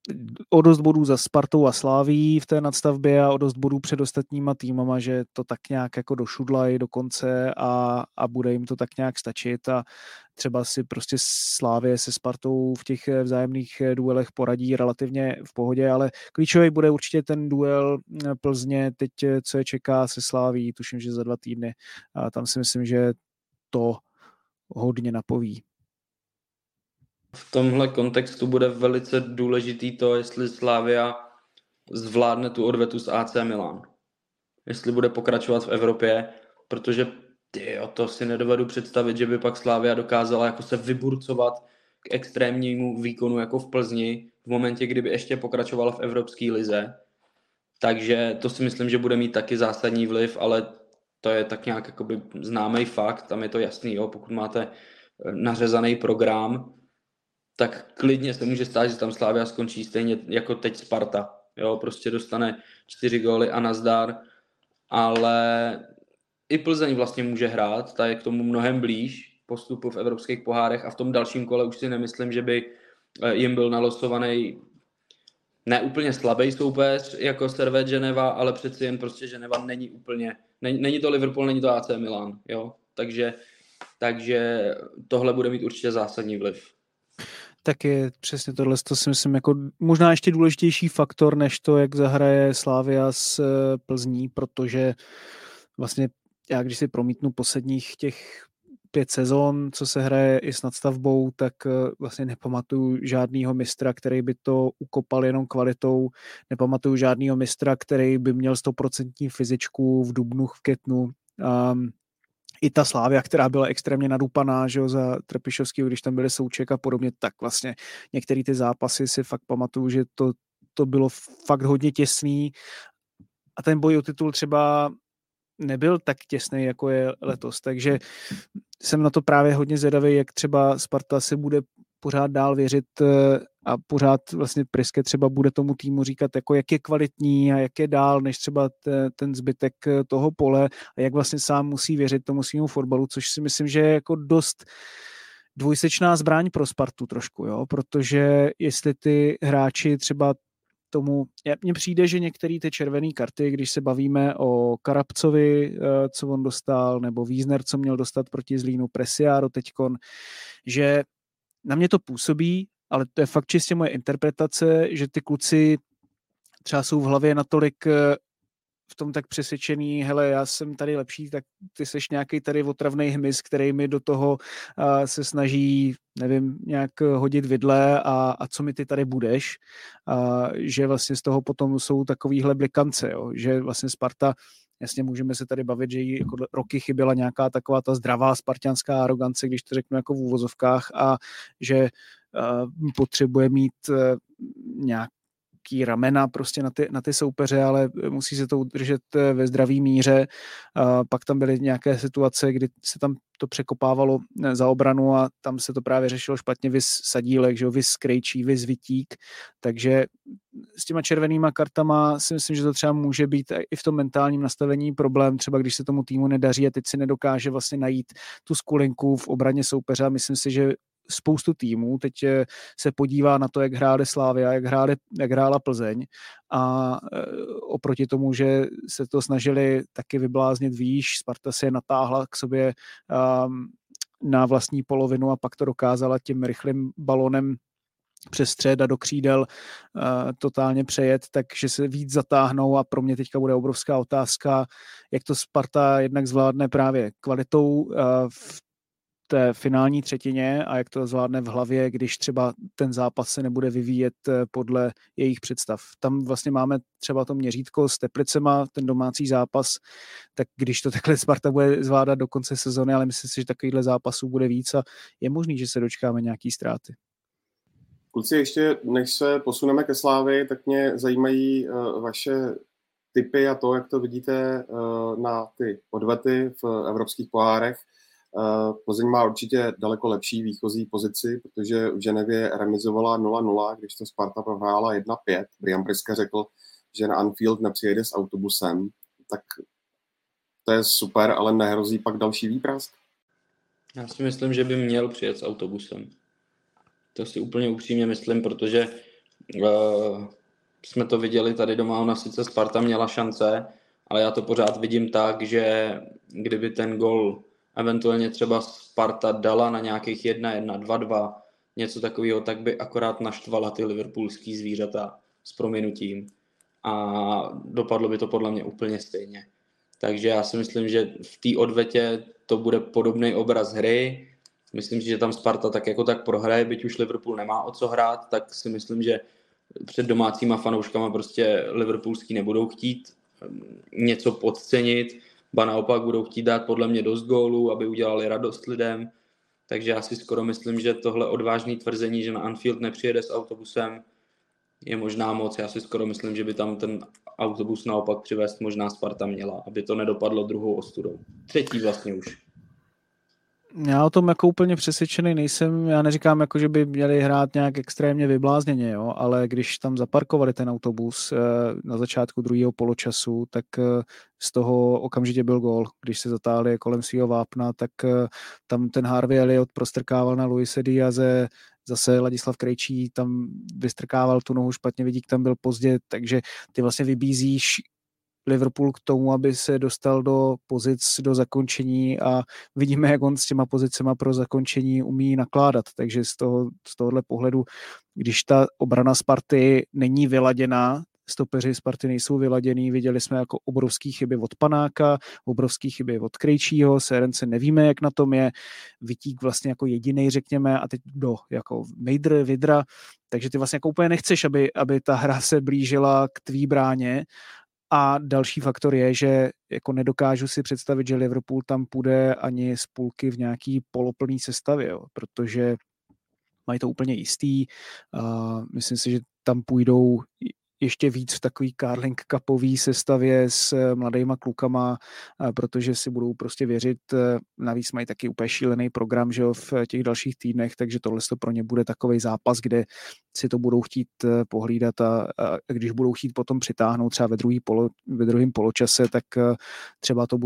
o dost bodů za Spartou a Slavií v té nadstavbě a o dost bodů před ostatníma týmama, že to tak nějak jako došudlají do konce a bude jim to tak nějak stačit a třeba si prostě Slavie se Spartou v těch vzájemných duelech poradí relativně v pohodě, ale klíčový bude určitě ten duel Plzně teď, co je čeká se Slavií, tuším, že za 2 týdny. A tam si myslím, že to hodně napoví. V tomhle kontextu bude velice důležitý to, jestli Slavia zvládne tu odvetu s AC Milan. Jestli bude pokračovat v Evropě, protože to si nedovedu představit, že by pak Slavia dokázala jako se vyburcovat k extrémnímu výkonu jako v Plzni v momentě, kdyby ještě pokračovala v Evropské lize. Takže to si myslím, že bude mít taky zásadní vliv, ale to je tak nějak jakoby známý fakt, tam je to jasný, jo? Pokud máte nařezaný program, tak klidně se může stát, že tam Slavia skončí stejně jako teď Sparta. Jo? Prostě dostane 4 góly a nazdar, ale i Plzeň vlastně může hrát, ta je k tomu mnohem blíž postupu v evropských pohárech a v tom dalším kole už si nemyslím, že by jim byl nalosovaný neúplně slabý soupeř jako Servette Ženeva, ale přeci jen prostě Ženeva není úplně, není to Liverpool, není to AC Milan, jo, takže tohle bude mít určitě zásadní vliv. Tak je přesně tohle, to si myslím jako možná ještě důležitější faktor, než to, jak zahraje Slavia s Plzní, protože vlastně já když si promítnu posledních těch 5 sezon, co se hraje i s nadstavbou, tak vlastně nepamatuju žádnýho mistra, který by to ukopal jenom kvalitou, nepamatuju žádnýho mistra, který by měl 100% fyzičku v dubnu, v květnu. I ta Slavia, která byla extrémně nadupaná, že jo, za Trpišovského, když tam byly Souček a podobně, tak vlastně některé ty zápasy si fakt pamatuju, že to bylo fakt hodně těsný a ten boj o titul třeba nebyl tak těsný, jako je letos, takže jsem na to právě hodně zvědavý, jak třeba Sparta si bude pořád dál věřit a pořád vlastně Priske třeba bude tomu týmu říkat, jako jak je kvalitní a jak je dál, než třeba ten zbytek toho pole a jak vlastně sám musí věřit tomu svýmu fotbalu, což si myslím, že je jako dost dvojsečná zbraň pro Spartu trošku, jo, protože jestli ty hráči třeba tomu, mně přijde, že některé ty červené karty, když se bavíme o Karabcovi, co on dostal, nebo Wiesner, co měl dostat proti Zlínu, Presiaro teďkon, že na mě to působí, ale to je fakt čistě moje interpretace, že ty kluci třeba jsou v hlavě natolik v tom tak přesvědčený, hele, já jsem tady lepší, tak ty seš nějaký tady otravnej hmyz, který mi do toho se snaží, nevím, nějak hodit vidle a co mi ty tady budeš, že vlastně z toho potom jsou takovýhle blikance, jo? Že vlastně Sparta, jasně můžeme se tady bavit, že jí jako roky chyběla nějaká taková ta zdravá spartianská arogance, když to řeknu jako v úvozovkách a že potřebuje mít nějaký ramena prostě na ty soupeře, ale musí se to udržet ve zdravý míře. Pak tam byly nějaké situace, kdy se tam to překopávalo za obranu a tam se to právě řešilo špatně, vys Sadílek, že jo, vys Krejčí, vys Vitík, takže s těma červenýma kartama si myslím, že to třeba může být i v tom mentálním nastavení problém, třeba když se tomu týmu nedaří a teď si nedokáže vlastně najít tu skulinku v obraně soupeře. Myslím si, že spoustu týmů teď se podívá na to, jak hráli Slavia, jak hrála Plzeň a oproti tomu, že se to snažili taky vybláznit výš, Sparta se je natáhla k sobě na vlastní polovinu a pak to dokázala tím rychlým balonem přes střed a do křídel totálně přejet, takže se víc zatáhnou a pro mě teďka bude obrovská otázka, jak to Sparta jednak zvládne právě kvalitou v té finální třetině a jak to zvládne v hlavě, když třeba ten zápas se nebude vyvíjet podle jejich představ. Tam vlastně máme třeba to měřítko s Teplicema, ten domácí zápas, tak když to takhle Sparta bude zvládat do konce sezony, ale myslím si, že takovýhle zápasů bude víc a je možný, že se dočkáme nějaký ztráty. Kluci, ještě než se posuneme ke Slávii, tak mě zajímají vaše tipy a to, jak to vidíte na ty odvety v evropských pohárech. Plzeň má určitě daleko lepší výchozí pozici, protože v Ženevě remizovala 0-0, když to Sparta prohrála 1-5. Brian Priske řekl, že na Anfield nepřijede s autobusem, tak to je super, ale nehrozí pak další výprask? Já si myslím, že by měl přijet s autobusem. To si úplně upřímně myslím, protože jsme to viděli tady doma, ona sice Sparta měla šance, ale já to pořád vidím tak, že kdyby ten gol eventuálně třeba Sparta dala na nějakých 1-1, 2-2, něco takového, tak by akorát naštvala ty liverpoolský zvířata s prominutím a dopadlo by to podle mě úplně stejně. Takže já si myslím, že v té odvetě to bude podobný obraz hry. Myslím si, že tam Sparta tak jako tak prohraje, byť už Liverpool nemá o co hrát, tak si myslím, že před domácíma fanouškama prostě liverpoolský nebudou chtít něco podcenit, ba naopak budou chtít dát podle mě dost gólů, aby udělali radost lidem. Takže já si skoro myslím, že tohle odvážné tvrzení, že na Anfield nepřijede s autobusem, je možná moc. Já si skoro myslím, že by tam ten autobus naopak přivést možná Sparta měla, aby to nedopadlo druhou ostudou. Třetí vlastně už. Já o tom jako úplně přesvědčený nejsem. Já neříkám, jako, že by měli hrát nějak extrémně vyblázněně, jo? Ale když tam zaparkovali ten autobus na začátku druhého poločasu, tak z toho okamžitě byl gól. Když se zatáhli kolem svého vápna, tak tam ten Harvey Elliott prostrkával na Luise Diaze, zase Ladislav Krejčí tam vystrkával tu nohu špatně, Vidík tam byl pozdě, takže ty vlastně vybízíš Liverpool k tomu, aby se dostal do pozic do zakončení a vidíme, jak on s těma pozicema pro zakončení umí nakládat. Takže z tohohle pohledu, když ta obrana Sparty není vyladěná, stopeři Sparty nejsou vyladěný, viděli jsme jako obrovský chyby od Panáka, obrovský chyby od Krejčího, Sérence nevíme, jak na tom je, Vitík vlastně jako jedinej, řekněme, a teď jako Mejdr, Vidra, takže ty vlastně jako úplně nechceš, aby ta hra se blížila k tvý bráně. A další faktor je, že jako nedokážu si představit, že Liverpool tam půjde ani z půlky v nějaký poloplný sestavě, jo, protože mají to úplně jistý. Myslím si, že tam půjdou ještě víc v takový Carling Cupový sestavě s mladýma klukama, protože si budou prostě věřit. Navíc mají taky úplně šílený program, že jo, v těch dalších týdnech, takže tohle to pro ně bude takovej zápas, kde si to budou chtít pohlídat a když budou chtít potom přitáhnout třeba ve druhém poločase, tak třeba to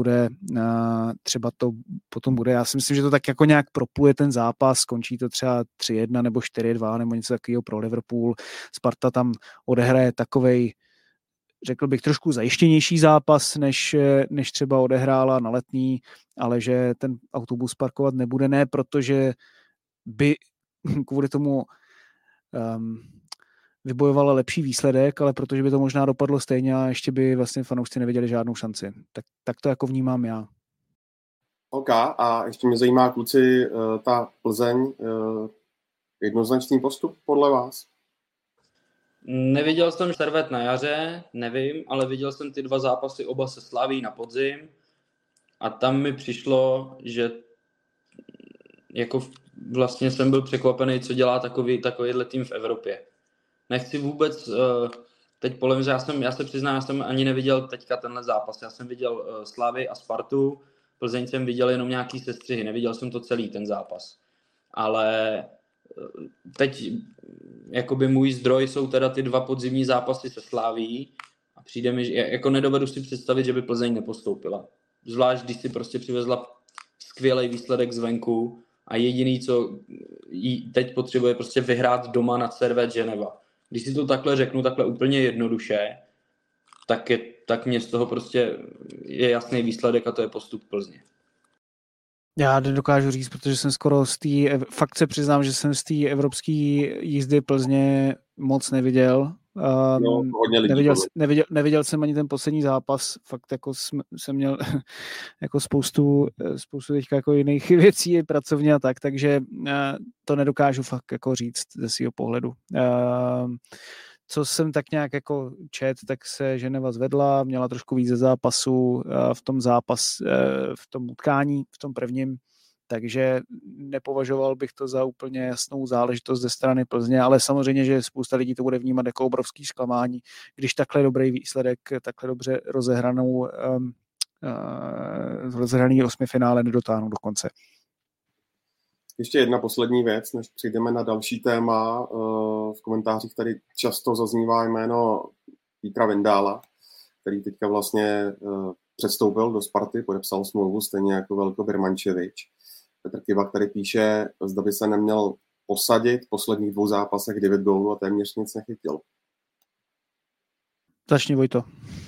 potom bude. Já si myslím, že to tak jako nějak propluje ten zápas, skončí to třeba 3-1 nebo 4-2 nebo něco takového pro Liverpool. Sparta tam odehraje takovej, řekl bych, trošku zajištěnější zápas, než třeba odehrála na Letný, ale že ten autobus parkovat nebude, ne protože by kvůli tomu vybojovala lepší výsledek, ale protože by to možná dopadlo stejně a ještě by vlastně fanoušci neviděli žádnou šanci. Tak to jako vnímám já. OK, a ještě mě zajímá, kluci, ta Plzeň, jednoznačný postup podle vás? Neviděl jsem Servet na jaře, nevím, ale viděl jsem ty 2 zápasy oba se Slaví na podzim a tam mi přišlo, že jako vlastně jsem byl překvapený, co dělá takovýhle tým v Evropě. Nechci vůbec teď polemizovat, já se přiznám, já jsem ani neviděl teďka tenhle zápas, já jsem viděl Slavii a Spartu, Plzeň jsem viděl jenom nějaký sestřihy, neviděl jsem to celý ten zápas, ale teď jakoby můj zdroj jsou teda ty 2 podzimní zápasy se Slavií a přijde mi, jako nedovedu si představit, že by Plzeň nepostoupila. Zvlášť, když si prostě přivezla skvělý výsledek zvenku a jediný, co jí teď potřebuje, prostě vyhrát doma na Servet Ženeva. Když si to takhle řeknu, takhle úplně jednoduše, tak mě z toho prostě je jasný výsledek a to je postup Plzně. Já nedokážu říct, protože jsem skoro fakt se přiznám, že jsem z té evropské jízdy Plzně moc neviděl. Neviděl jsem ani ten poslední zápas, fakt jako jsem měl jako spoustu teďka jako jiných věcí pracovně a tak, takže to nedokážu fakt jako říct ze svého pohledu. Co jsem tak nějak jako čet, tak se Ženeva zvedla, měla trošku víc ze zápasu v tom utkání, v tom prvním, takže nepovažoval bych to za úplně jasnou záležitost ze strany Plzně, ale samozřejmě, že spousta lidí to bude vnímat jako obrovský zklamání, když takhle dobrý výsledek, takhle dobře rozehraný 8. finále nedotáhnou do konce. Ještě jedna poslední věc, než přejdeme na další téma. V komentářích tady často zaznívá jméno Petra Vindála, který teďka vlastně přestoupil do Sparty, podepsal smlouvu stejně jako Veljko Birmančevič. Petr Kyba, který píše, zda by se neměl posadit. V posledních 2 zápasech 9 gólů a téměř nic nechytil. Začni, Vojto.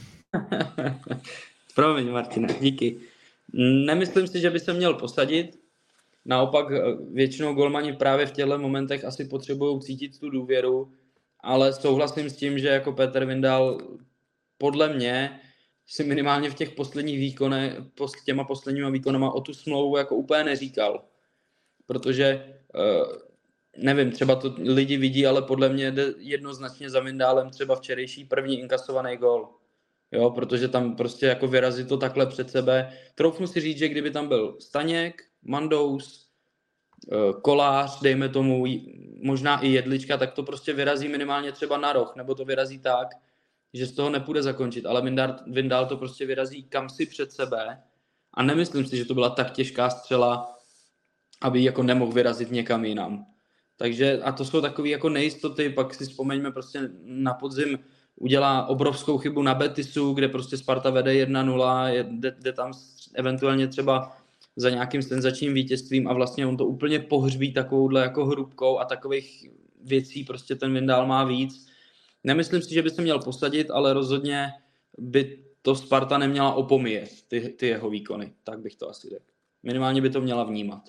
Promiň, Martine, díky. Nemyslím si, že by se měl posadit. Naopak většinou golmani právě v těchto momentech asi potřebují cítit tu důvěru, ale souhlasím s tím, že jako Petr Vindal podle mě si minimálně v těch posledních výkonech, těma posledníma výkonama o tu smlouvu jako úplně neříkal. Protože nevím, třeba to lidi vidí, ale podle mě jde jednoznačně za Vindálem třeba včerejší první inkasovaný gól. Jo, protože tam prostě jako vyrazí to takhle před sebe. Troufnu si říct, že kdyby tam byl Staněk, Mandous, Kolář, dejme tomu, možná i Jedlička, tak to prostě vyrazí minimálně třeba na roh, nebo to vyrazí tak, že z toho nepůjde zakončit, ale Vindal to prostě vyrazí kamsi před sebe a nemyslím si, že to byla tak těžká střela, aby jako nemohl vyrazit někam jinam. Takže a to jsou takové jako nejistoty, pak si vzpomeňme prostě na podzim udělá obrovskou chybu na Betisu, kde prostě Sparta vede 1-0, jde tam eventuálně třeba za nějakým senzačním vítězstvím a vlastně on to úplně pohřbí takovouhle jako hrubkou a takových věcí prostě ten Vindal má víc. Nemyslím si, že by se měl posadit, ale rozhodně by to Sparta neměla opomíjet, ty jeho výkony, tak bych to asi řekl. Minimálně by to měla vnímat.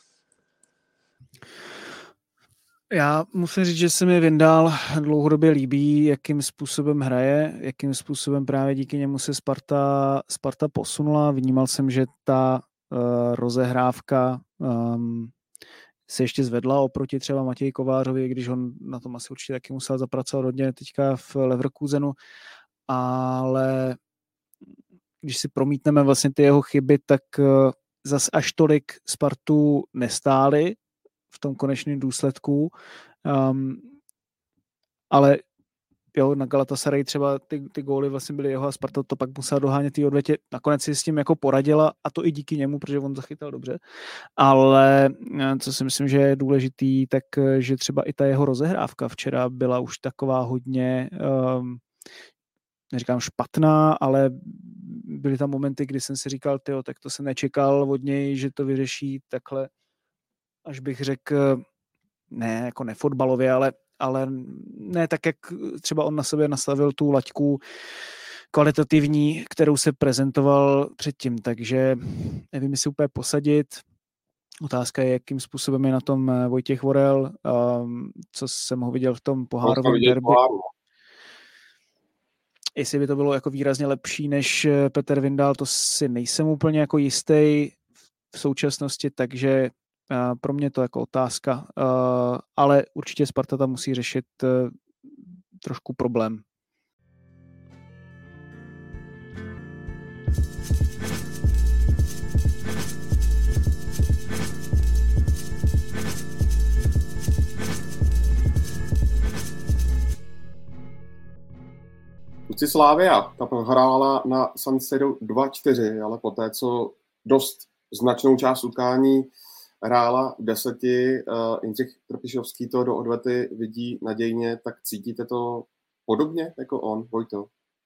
Já musím říct, že se mi Vindal dlouhodobě líbí, jakým způsobem hraje, jakým způsobem právě díky němu se Sparta posunula. Vnímal jsem, že ta rozehrávka se ještě zvedla oproti třeba Matěji Kovářovi, když on na tom asi určitě taky musel zapracovat hodně teďka v Leverkusenu, ale když si promítneme vlastně ty jeho chyby, tak zas až tolik Spartu nestály v tom konečném důsledku, ale jo, na Galatasaray třeba ty góly vlastně byly jeho a Sparta to pak musela dohánět té odvetě. Nakonec si s tím jako poradila a to i díky němu, protože on zachytal dobře. Ale co si myslím, že je důležitý, tak že třeba i ta jeho rozehrávka včera byla už taková hodně, neříkám špatná, ale byly tam momenty, kdy jsem si říkal, tyjo, tak to se nečekal od něj, že to vyřeší takhle, až bych řekl, ne jako nefotbalově, ale ne tak, jak třeba on na sobě nastavil tu laťku kvalitativní, kterou se prezentoval předtím, takže nevím, jestli úplně posadit. Otázka je, jakým způsobem je na tom Vojtěch Vorel, co jsem ho viděl v tom pohárovém derby. Jestli by to bylo jako výrazně lepší než Petr Vindal, to si nejsem úplně jako jistý v současnosti, takže pro mě to jako otázka, ale určitě Sparta tam musí řešit trošku problém. Kluci Slavia, ta prohrála na San Siro 2-4, ale poté, co dost značnou část utkání hrála v 10, Jindřich Trpišovský to do odvety vidí nadějně, tak cítíte to podobně jako on, Vojto?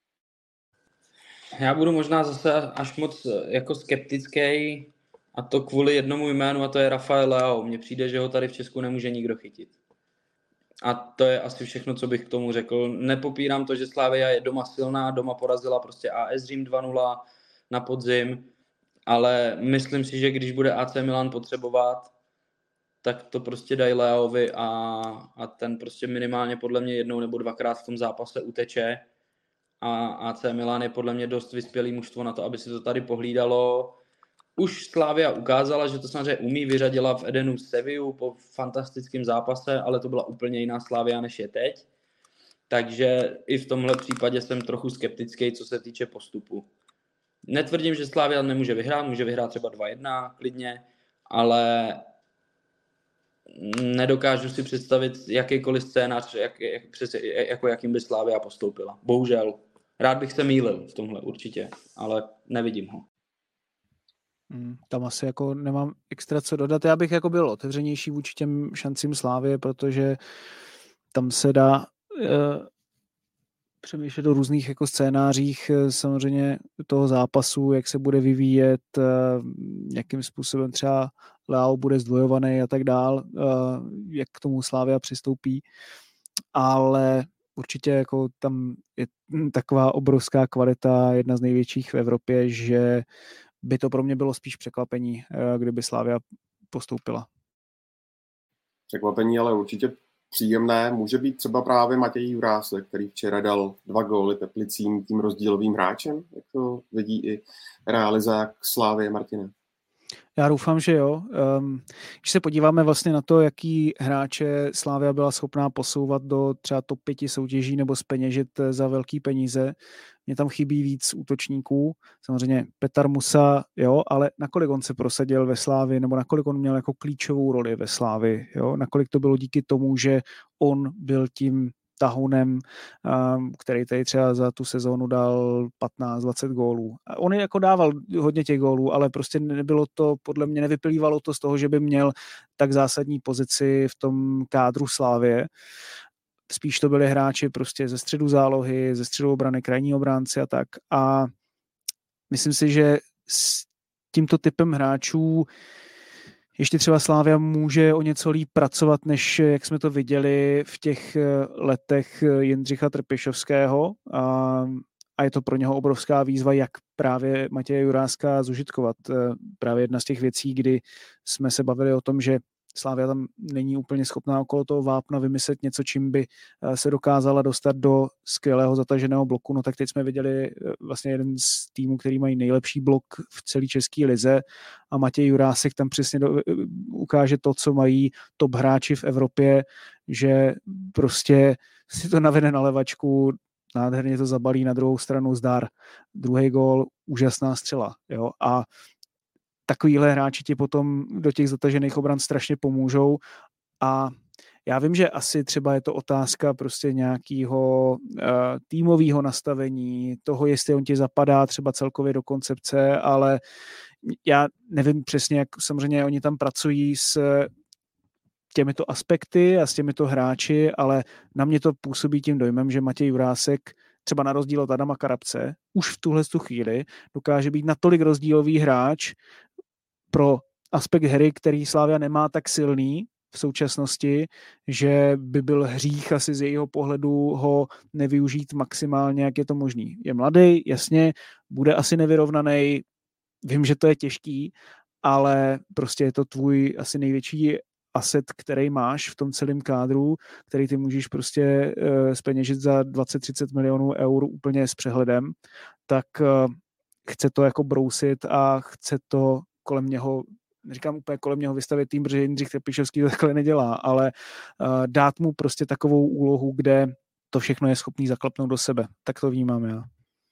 Já budu možná zase až moc jako skeptický, a to kvůli jednomu jménu, a to je Rafael Leao. Mně přijde, že ho tady v Česku nemůže nikdo chytit. A to je asi všechno, co bych k tomu řekl. Nepopírám to, že Slavia je doma silná, doma porazila prostě AS Řím 2-0 na podzim, ale myslím si, že když bude AC Milan potřebovat, tak to prostě dají Leaovi a ten prostě minimálně podle mě jednou nebo dvakrát v tom zápase uteče. A AC Milan je podle mě dost vyspělý mužstvo na to, aby si to tady pohlídalo. Už Slavia ukázala, že to samozřejmě umí, vyřadila v Edenu Sevillu po fantastickém zápase, ale to byla úplně jiná Slavia, než je teď. Takže i v tomhle případě jsem trochu skeptický, co se týče postupu. Netvrdím, že Slavia nemůže vyhrát, může vyhrát třeba 2-1 klidně, ale nedokážu si představit jakýkoliv scénář, jakým by Slavia postoupila. Bohužel. Rád bych se mýlil v tomhle určitě, ale nevidím ho. Tam asi jako nemám extra co dodat. Já bych jako byl otevřenější vůči těm šancím Slávie, protože tam se dá přemýšlet o různých jako scénářích samozřejmě toho zápasu, jak se bude vyvíjet, jakým způsobem třeba Leao bude zdvojovaný a tak dál, jak k tomu Slavia přistoupí, ale určitě jako tam je taková obrovská kvalita, jedna z největších v Evropě, že by to pro mě bylo spíš překvapení, kdyby Slavia postoupila. Překvapení, ale určitě příjemné může být třeba právě Matěj Jurásek, který včera dal 2 góly Teplicím tím rozdílovým hráčem, jak to vidí i realizák Slávie, Martina. Já doufám, že jo. Když se podíváme vlastně na to, jaký hráče Slavia byla schopná posouvat do třeba top 5 soutěží nebo zpeněžit za velký peníze, mně tam chybí víc útočníků. Samozřejmě Petar Musa, jo, ale nakolik on se prosadil ve Slávii, nebo nakolik on měl jako klíčovou roli ve Slávii, jo, nakolik to bylo díky tomu, že on byl tím tahounem, který tady třeba za tu sezónu dal 15-20 gólů. A on jako dával hodně těch gólů, ale prostě nebylo to, podle mě nevyplývalo to z toho, že by měl tak zásadní pozici v tom kádru Slávie. Spíš to byli hráči prostě ze středu zálohy, ze středu obrany, krajní obránci a tak. A myslím si, že s tímto typem hráčů ještě třeba Slavia může o něco líp pracovat, než jak jsme to viděli v těch letech Jindřicha Trpišovského. A je to pro něho obrovská výzva, jak právě Matěje Juráska zužitkovat. Právě jedna z těch věcí, kdy jsme se bavili o tom, že Slavia tam není úplně schopná okolo toho vápna vymyslet něco, čím by se dokázala dostat do skvělého zataženého bloku. No tak teď jsme viděli vlastně jeden z týmů, který mají nejlepší blok v celé české lize a Matěj Jurásek tam přesně ukáže to, co mají top hráči v Evropě, že prostě si to navede na levačku, nádherně to zabalí, na druhou stranu zdar. Druhý gól, úžasná střela. Jo? A takovýhle hráči ti potom do těch zatažených obran strašně pomůžou a já vím, že asi třeba je to otázka prostě nějakého týmového nastavení, toho, jestli on ti zapadá třeba celkově do koncepce, ale já nevím přesně, jak samozřejmě oni tam pracují s těmito aspekty a s těmito hráči, ale na mě to působí tím dojmem, že Matěj Jurásek třeba na rozdíl od Adama Karabce už v tuhle chvíli dokáže být natolik rozdílový hráč pro aspekt hry, který Slavia nemá tak silný v současnosti, že by byl hřích asi z jejího pohledu ho nevyužít maximálně, jak je to možný. Je mladý, jasně, bude asi nevyrovnaný, vím, že to je těžký, ale prostě je to tvůj asi největší aset, který máš v tom celém kádru, který ty můžeš prostě zpeněžit za 20-30 milionů eur úplně s přehledem, tak chce to jako brousit a chce to kolem něho, neříkám úplně kolem něho vystavit tým, protože Jindřich Trpišovský to takhle nedělá, ale dát mu prostě takovou úlohu, kde to všechno je schopný zaklapnout do sebe. Tak to vnímám já.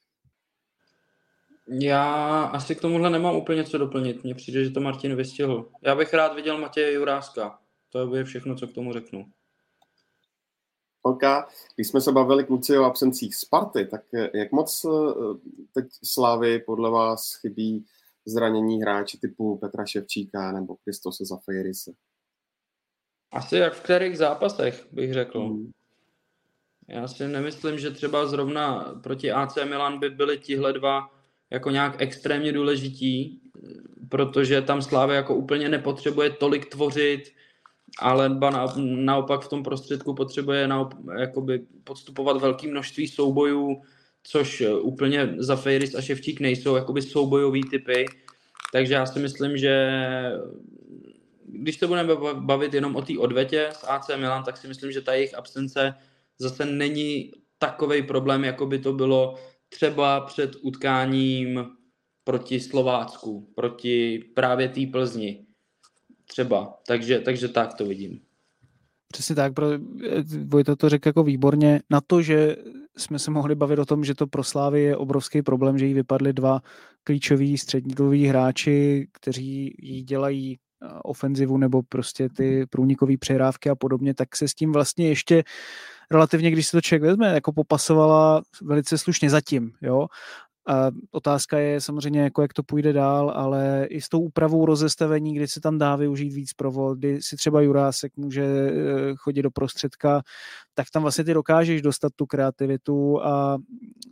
Já asi k tomuhle nemám úplně co doplnit. Mně přijde, že to Martin vystihl. Já bych rád viděl Matěje Juráska. To je všechno, co k tomu řeknu. OK. Když jsme se bavili kluci o absencích Sparty, tak jak moc teď Slávy podle vás chybí zranění hráči typu Petra Ševčíka nebo Kristose Zafirise? Asi jak v kterých zápasech, bych řekl. Já si nemyslím, že třeba zrovna proti AC Milan by byli tihle dva jako nějak extrémně důležití, protože tam Slavia jako úplně nepotřebuje tolik tvořit, ale naopak v tom prostředku potřebuje jakoby podstupovat velké množství soubojů, což úplně Zafiris a Ševčík nejsou jakoby soubojový typy. Takže já si myslím, že když se budeme bavit jenom o té odvetě s AC Milan, tak si myslím, že ta jejich absence zase není takovej problém, jako by to bylo třeba před utkáním proti Slovácku, proti právě té Plzni. Třeba. Takže tak to vidím. Přesně tak, Vojta to řekl jako výborně. Na to, že jsme se mohli bavit o tom, že to pro Slávy je obrovský problém, že jí vypadli dva klíčoví střední hráči, kteří jí dělají ofenzivu nebo prostě ty průnikové přihrávky a podobně, tak se s tím vlastně ještě relativně, když se to člověk vezme, jako popasovala velice slušně zatím, jo. A otázka je samozřejmě, jako jak to půjde dál, ale i s tou úpravou rozestavení, kdy se tam dá využít víc provod, kdy si třeba Jurásek může chodit do prostředka, tak tam vlastně ty dokážeš dostat tu kreativitu a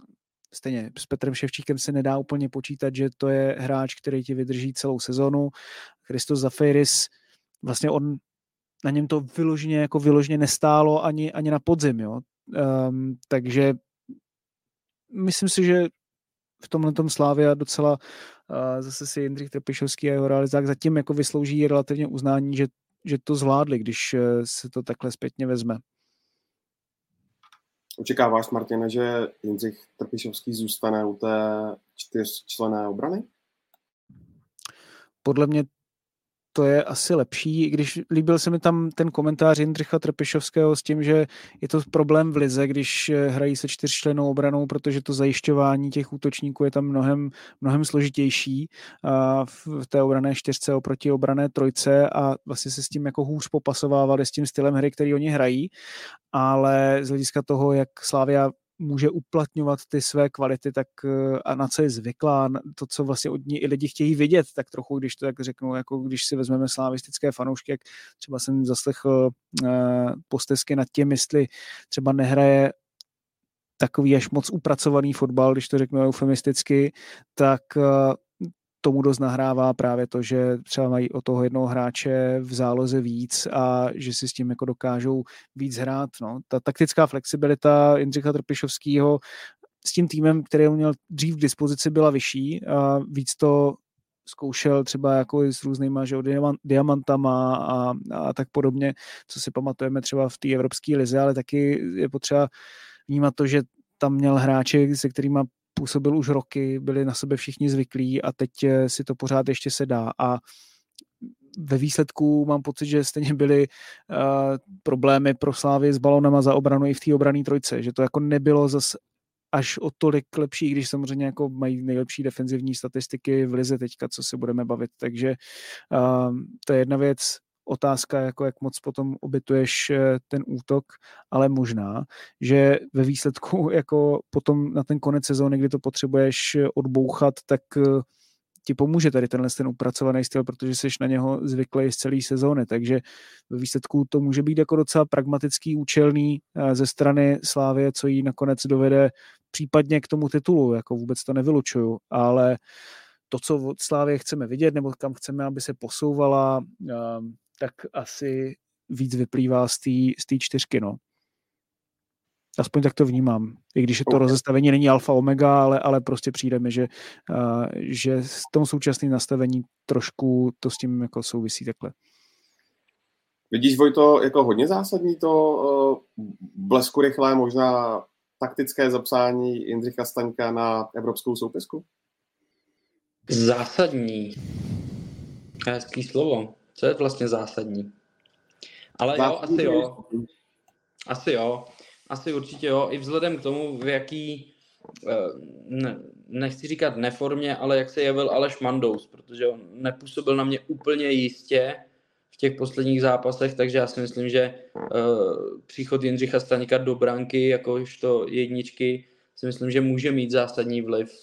stejně s Petrem Ševčíkem se nedá úplně počítat, že to je hráč, který ti vydrží celou sezonu. Christos Zafiris, vlastně on na něm to vyloženě nestálo ani na podzim, jo. Takže myslím si, že v tomhletom Slavia docela zase si Jindřich Trpišovský a jeho realizák zatím jako vyslouží relativně uznání, že to zvládli, když se to takhle zpětně vezme. Očekáváš, Martine, že Jindřich Trpišovský zůstane u té 4členné obrany? Podle mě to je asi lepší, i když líbil se mi tam ten komentář Jindřicha Trpišovského s tím, že je to problém v lize, když hrají se 4člennou obranou, protože to zajišťování těch útočníků je tam mnohem složitější v té obranné 4 oproti obranné 3 a vlastně se s tím jako hůř popasovávali s tím stylem hry, který oni hrají, ale z hlediska toho, jak Slavia může uplatňovat ty své kvality, tak a na co je zvyklá, to, co vlastně od ní i lidi chtějí vidět, tak trochu, když to tak řeknu, jako když si vezmeme slavistické fanoušky, jak třeba jsem zaslechl postesky nad tím, jestli třeba nehraje takový až moc upracovaný fotbal, když to řeknu eufemisticky, tak tomu dost nahrává právě to, že třeba mají o toho jednoho hráče v záloze víc a že si s tím jako dokážou víc hrát. No. Ta taktická flexibilita Jindřicha Trpišovského s tím týmem, který měl dřív k dispozici, byla vyšší a víc to zkoušel třeba jako i s různýma diamantama a tak podobně, co si pamatujeme třeba v té evropské lize, ale taky je potřeba vnímat to, že tam měl hráče, se kterýma působil už roky, byli na sebe všichni zvyklí a teď si to pořád ještě se dá. A ve výsledku mám pocit, že stejně byly problémy pro Slávy s balonama za obranu i v té obranné 3, že to jako nebylo zas až o tolik lepší, když samozřejmě jako mají nejlepší defenzivní statistiky v lize teďka, co se budeme bavit. Takže to je jedna věc, otázka, jako jak moc potom obětuješ ten útok, ale možná, že ve výsledku jako potom na ten konec sezóny, kdy to potřebuješ odbouchat, tak ti pomůže tady ten upracovaný styl, protože jsi na něho zvyklý z celé sezóny, takže ve výsledku to může být jako docela pragmatický, účelný ze strany Slávie, co jí nakonec dovede případně k tomu titulu, jako vůbec to nevylučuju, ale to, co od Slávie chceme vidět, nebo kam chceme, aby se posouvala, tak asi víc vyplývá z té 4, no. Aspoň tak to vnímám. I když je to rozestavení není alfa omega, ale prostě přijde mi, že s tom současným nastavení trošku to s tím jako souvisí takhle. Vidíš, Vojto, jako hodně zásadní to blesku rychlé, možná taktické zapsání Jindřicha Staňka na evropskou soupisku? Zásadní. Hezký slovo. Co je vlastně zásadní? Ale jo, asi jo. Asi jo. Asi určitě jo. I vzhledem k tomu, v jaký, nechci říkat neformě, ale jak se jevil Aleš Mandous, protože on nepůsobil na mě úplně jistě v těch posledních zápasech, takže já si myslím, že příchod Jindřicha Staňka do branky, jakožto jedničky, si myslím, že může mít zásadní vliv.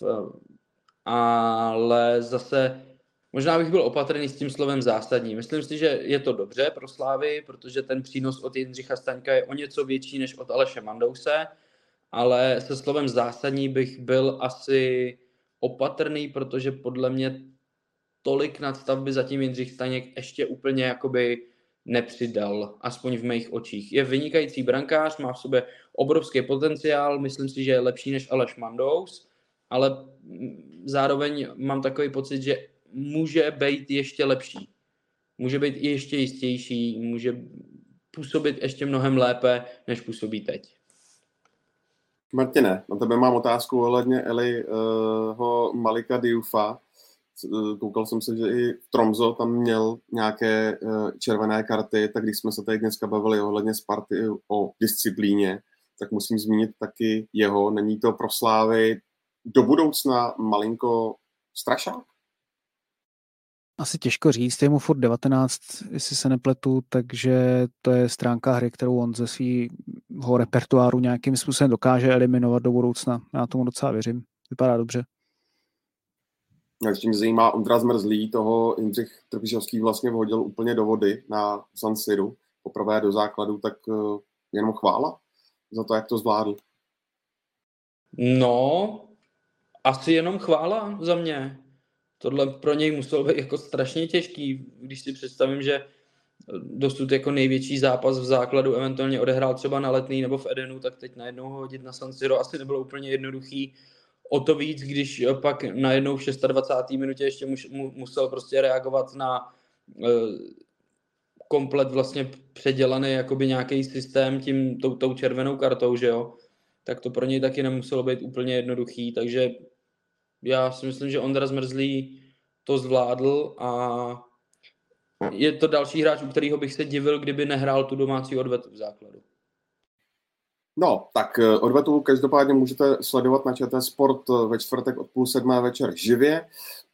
Ale zase možná bych byl opatrný s tím slovem zásadní. Myslím si, že je to dobře pro Slávy, protože ten přínos od Jindřicha Staňka je o něco větší než od Aleše Mandouse, ale se slovem zásadní bych byl asi opatrný, protože podle mě tolik nadstavby zatím Jindřich Staněk ještě úplně jakoby nepřidal, aspoň v mých očích. Je vynikající brankář, má v sobě obrovský potenciál, myslím si, že je lepší než Aleš Mandous, ale zároveň mám takový pocit, že může být ještě lepší. Může být i ještě jistější, může působit ještě mnohem lépe, než působí teď. Martine, na tebe mám otázku ohledně Eliho Malika Diouffa. Koukal jsem se, že i v Tromso tam měl nějaké červené karty, tak když jsme se tady dneska bavili ohledně Sparty o disciplíně, tak musím zmínit taky jeho. Není to pro Slávy do budoucna malinko strašák? Asi těžko říct, je mu furt 19, jestli se nepletu, takže to je stránka hry, kterou on ze svého repertoáru nějakým způsobem dokáže eliminovat do budoucna. Já tomu docela věřím. Vypadá dobře. Ještě mě zajímá, Ondra Zmrzlý, toho Jindřich Trpišovský vlastně vhodil úplně do vody na San Siru, poprvé do základu, tak jenom chvála za to, jak to zvládl. No, asi jenom chvála za mě. Tohle pro něj muselo být jako strašně těžký, když si představím, že dosud jako největší zápas v základu eventuálně odehrál třeba na Letný nebo v Edenu, tak teď najednou ho hodit na San Siro asi nebylo úplně jednoduchý. O to víc, když pak najednou v 26. minutě ještě musel prostě reagovat na komplet vlastně předělaný jakoby nějaký systém tou červenou kartou, že jo? Tak to pro něj taky nemuselo být úplně jednoduchý, takže já si myslím, že Ondra Zmrzlý to zvládl a je to další hráč, u kterého bych se divil, kdyby nehrál tu domácí odvetu v základu. No, tak odvetu každopádně můžete sledovat na ČT Sport ve čtvrtek od 6:30 večer živě.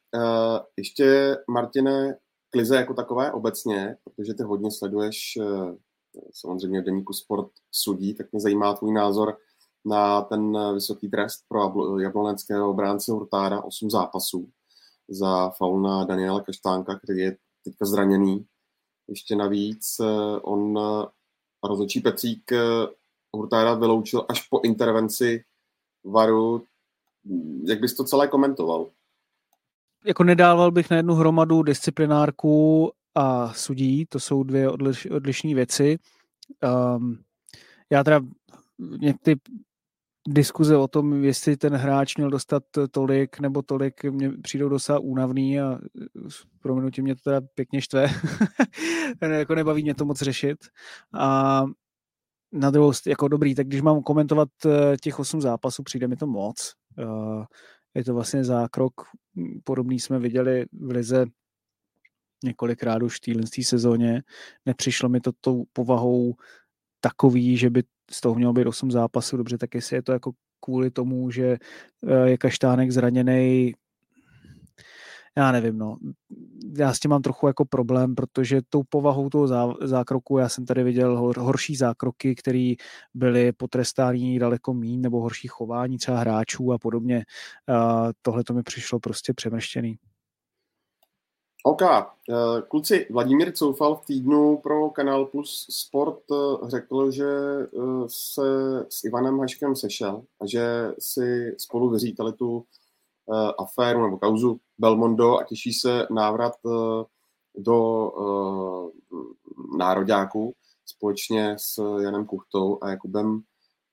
Ještě, Martine, k lize jako takové obecně, protože ty hodně sleduješ samozřejmě v deníku Sport sudí, tak mě zajímá tvůj názor na ten vysoký trest pro jabloneckého obránce Hurtára, 8 zápasů za faul na Daniela Kaštánka, který je teďka zraněný. Ještě navíc on rozhodčí Petřík Hurtára vyloučil až po intervenci VARu. Jak bys to celé komentoval? Jako nedával bych na jednu hromadu disciplinárku a sudí, to jsou dvě odlišné věci. Já teda ty diskuze o tom, jestli ten hráč měl dostat tolik nebo tolik, mě přijdou docela únavný a prominutí mě to teda pěkně štve. Jako nebaví mě to moc řešit. A na druhou jako dobrý, tak když mám komentovat těch 8 zápasů, přijde mi to moc. Je to vlastně zákrok, podobný jsme viděli v lize několikrát už v téhle sezóně. Nepřišlo mi to tou povahou takový, že by z toho mělo být 8 zápasů. Dobře, tak jestli je to jako kvůli tomu, že je Kaštánek zraněnej, já nevím, no. Já s tím mám trochu jako problém, protože tou povahou toho zákroku, já jsem tady viděl horší zákroky, které byly potrestány daleko míň, nebo horší chování třeba hráčů a podobně. Tohle to mi přišlo prostě přemrštěný. OK. Kluci, Vladimír Coufal v týdnu pro Kanál Plus Sport řekl, že se s Ivanem Haškem sešel a že si spolu vyříkali tu aféru nebo kauzu Belmondo a těší se návrat do nároďáků společně s Janem Kuchtou a Jakubem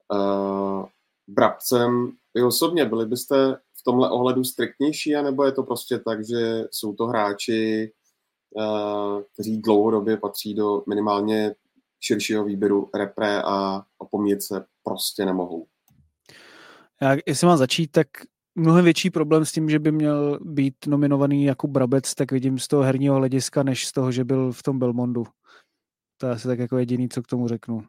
Brabcem. Vy osobně byli byste v tomhle ohledu striktnější, anebo je to prostě tak, že jsou to hráči, kteří dlouhodobě patří do minimálně širšího výběru repre a opomíjet se prostě nemohou? Já, jestli mám začít, tak mnohem větší problém s tím, že by měl být nominovaný Jakub Brabec, tak vidím z toho herního hlediska, než z toho, že byl v tom Belmondu. To je asi tak jako jediný, co k tomu řeknu.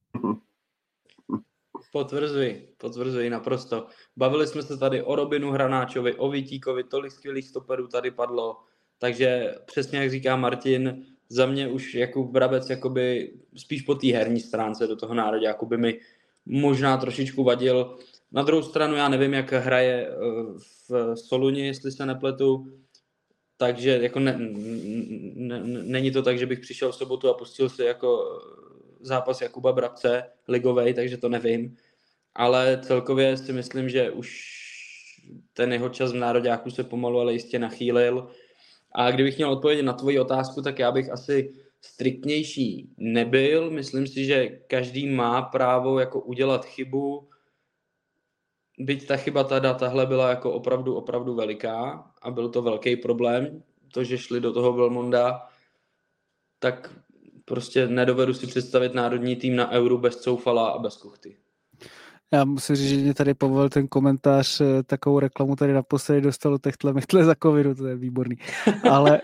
Potvrzuji naprosto. Bavili jsme se tady o Robinu Hranáčovi, o Vítíkovi, tolik skvělých stoperů tady padlo, takže přesně jak říká Martin, za mě už Jakub Brabec jakoby spíš po té herní stránce do toho nároďáku by mi možná trošičku vadil. Na druhou stranu já nevím, jak hraje v Soluni, jestli se nepletu, takže jako není to tak, že bych přišel v sobotu a pustil si jako zápas Jakuba Brabce ligovej, takže to nevím. Ale celkově si myslím, že už ten jeho čas v nároďáku se pomalu, ale jistě nachýlil. A kdybych měl odpovědět na tvoji otázku, tak já bych asi striktnější nebyl. Myslím si, že každý má právo jako udělat chybu. Byť ta chyba tahle byla jako opravdu veliká a byl to velký problém, to, že šli do toho Belmonda, tak prostě nedovedu si představit národní tým na Euro bez Coufala a bez Kuchty. Já musím říct, že mě tady povolil ten komentář, takovou reklamu tady naposledy dostalo techtle za covidu, to je výborný. Ale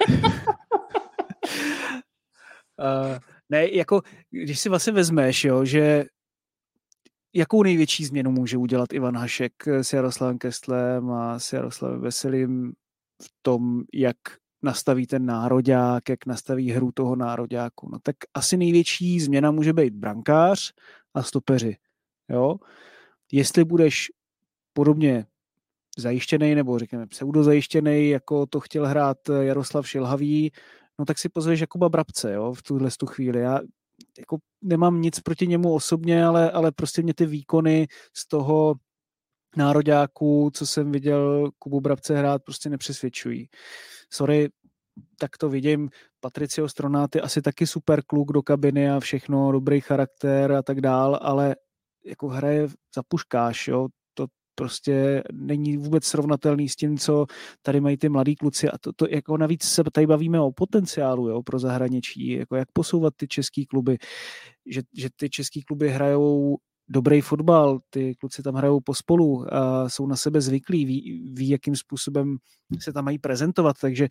ne, jako když si vlastně vezmeš, jo, že jakou největší změnu může udělat Ivan Hašek s Jaroslavem Kestlem a s Jaroslavem Veselým v tom, jak nastaví ten nároďák, jak nastaví hru toho nároďáku. No tak asi největší změna může být brankář a stopeři. Jo? Jestli budeš podobně zajištěnej, nebo řekněme pseudozajištěnej, jako to chtěl hrát Jaroslav Šilhavý, no tak si pozveš Jakuba Brabce, jo, v tuhle chvíli. Já jako nemám nic proti němu osobně, ale prostě mě ty výkony z toho nároďáků, co jsem viděl Kubu Brabce hrát, prostě nepřesvědčují. Sorry, tak to vidím. Patricio Stronát asi taky super kluk do kabiny a všechno, dobrý charakter a tak dál, ale jako hraje za puškáš, jo. To prostě není vůbec srovnatelný s tím, co tady mají ty mladí kluci a to jako navíc se tady bavíme o potenciálu, jo, pro zahraničí, jako jak posouvat ty český kluby, že ty český kluby hrajou dobrý fotbal, ty kluci tam hrajou pospolu a jsou na sebe zvyklí, ví, jakým způsobem se tam mají prezentovat, takže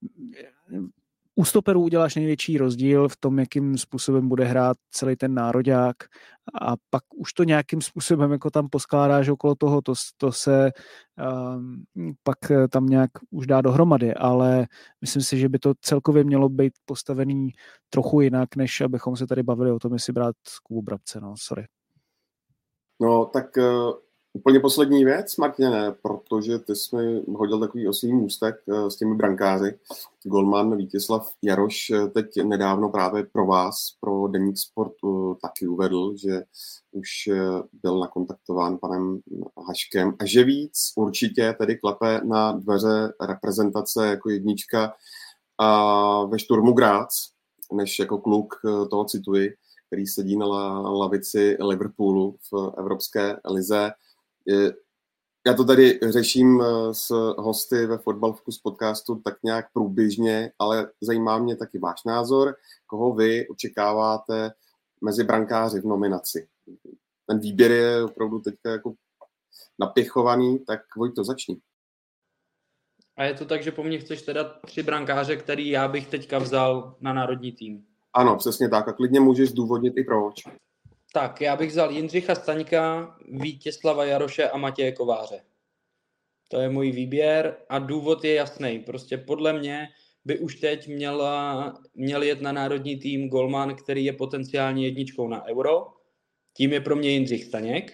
u stoperů uděláš největší rozdíl v tom, jakým způsobem bude hrát celý ten nároďák a pak už to nějakým způsobem jako tam poskládáš okolo toho, to se pak tam nějak už dá dohromady, ale myslím si, že by to celkově mělo být postavený trochu jinak, než abychom se tady bavili o tom, jestli brát Kubu Brabce, no, sorry. No, tak úplně poslední věc, Martine, protože ty jsi mi hodil takový oslý můstek s těmi brankáři. Golman Vítězslav Jaroš teď nedávno právě pro vás, pro Deník Sport, taky uvedl, že už byl nakontaktován panem Haškem a že víc určitě tedy klepe na dveře reprezentace jako jednička a ve Šturmu Graz, než jako kluk, toho cituji, který sedí na lavici Liverpoolu v Evropské lize. Já to tady řeším s hosty ve Fotbal Focus podcastu tak nějak průběžně, ale zajímá mě taky váš názor, koho vy očekáváte mezi brankáři v nominaci. Ten výběr je opravdu teďka jako napěchovaný, tak Vojto, začni. A je to tak, že po mně chceš teda 3 brankáře, který já bych teďka vzal na národní tým. Ano, přesně tak. A klidně můžeš zdůvodnit i proč. Tak, já bych vzal Jindřicha Staňka, Vítězslava Jaroše a Matěje Kováře. To je můj výběr a důvod je jasný. Prostě podle mě by už teď měl jet na národní tým golman, který je potenciálně jedničkou na Euro. Tím je pro mě Jindřich Staněk.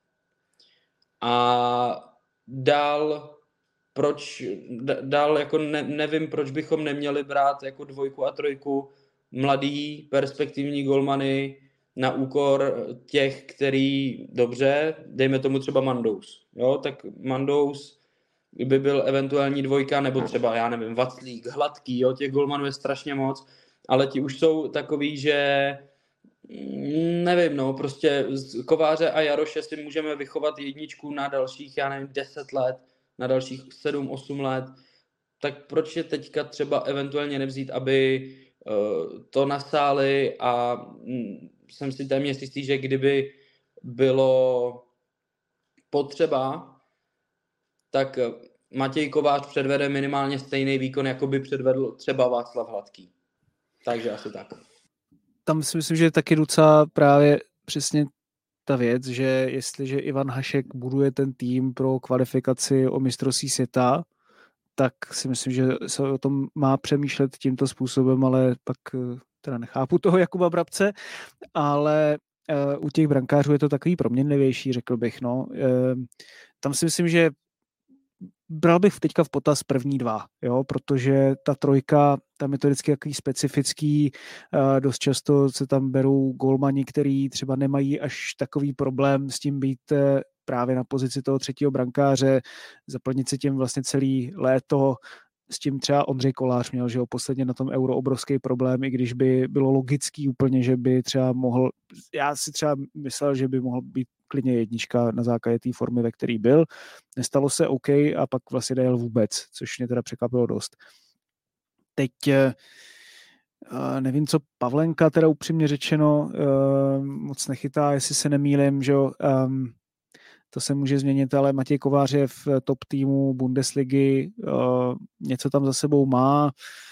A dál jako nevím, proč bychom neměli brát jako 2 a 3 mladý perspektivní golmany na úkor těch, který dobře, dejme tomu třeba Mandous. Jo, tak Mandous by byl eventuální 2, nebo třeba, já nevím, Vaclík, Hladký, jo, těch golmanů je strašně moc, ale ti už jsou takový, že nevím, no, prostě z Kováře a Jaroše si můžeme vychovat jedničku na dalších, já nevím, 10 let, na dalších 7-8 let, tak proč je teďka třeba eventuálně nevzít, aby to nasáli a jsem si téměř jistý, že kdyby bylo potřeba, tak Matěj Kovář předvede minimálně stejný výkon, jako by předvedl třeba Václav Hladký. Takže asi tak. Tam si myslím, že je taky docela právě přesně ta věc, že jestliže Ivan Hašek buduje ten tým pro kvalifikaci o mistrovství světa, tak si myslím, že se o tom má přemýšlet tímto způsobem, ale pak teda nechápu toho Jakuba Brabce, ale u těch brankářů je to takový proměnlivější, řekl bych. No. Tam si myslím, že bral bych teďka v potaz první 2, jo, protože ta 3, tam je to vždycky takový specifický, dost často se tam berou golmani, který třeba nemají až takový problém s tím být právě na pozici toho 3. brankáře, zaplnit si tím vlastně celý léto. S tím třeba Ondřej Kolář měl, že jo, posledně na tom Euro obrovský problém, i když by bylo logický úplně, že by třeba mohl, já si třeba myslel, že by mohl být klidně jednička na základě té formy, ve který byl. Nestalo se OK a pak vlastně nejel vůbec, což mě teda překvapilo dost. Teď nevím, co Pavlenka teda upřímně řečeno moc nechytá, jestli se nemýlim, že jo, to se může změnit, ale Matěj Kovář je v top týmu Bundesligy, něco tam za sebou má.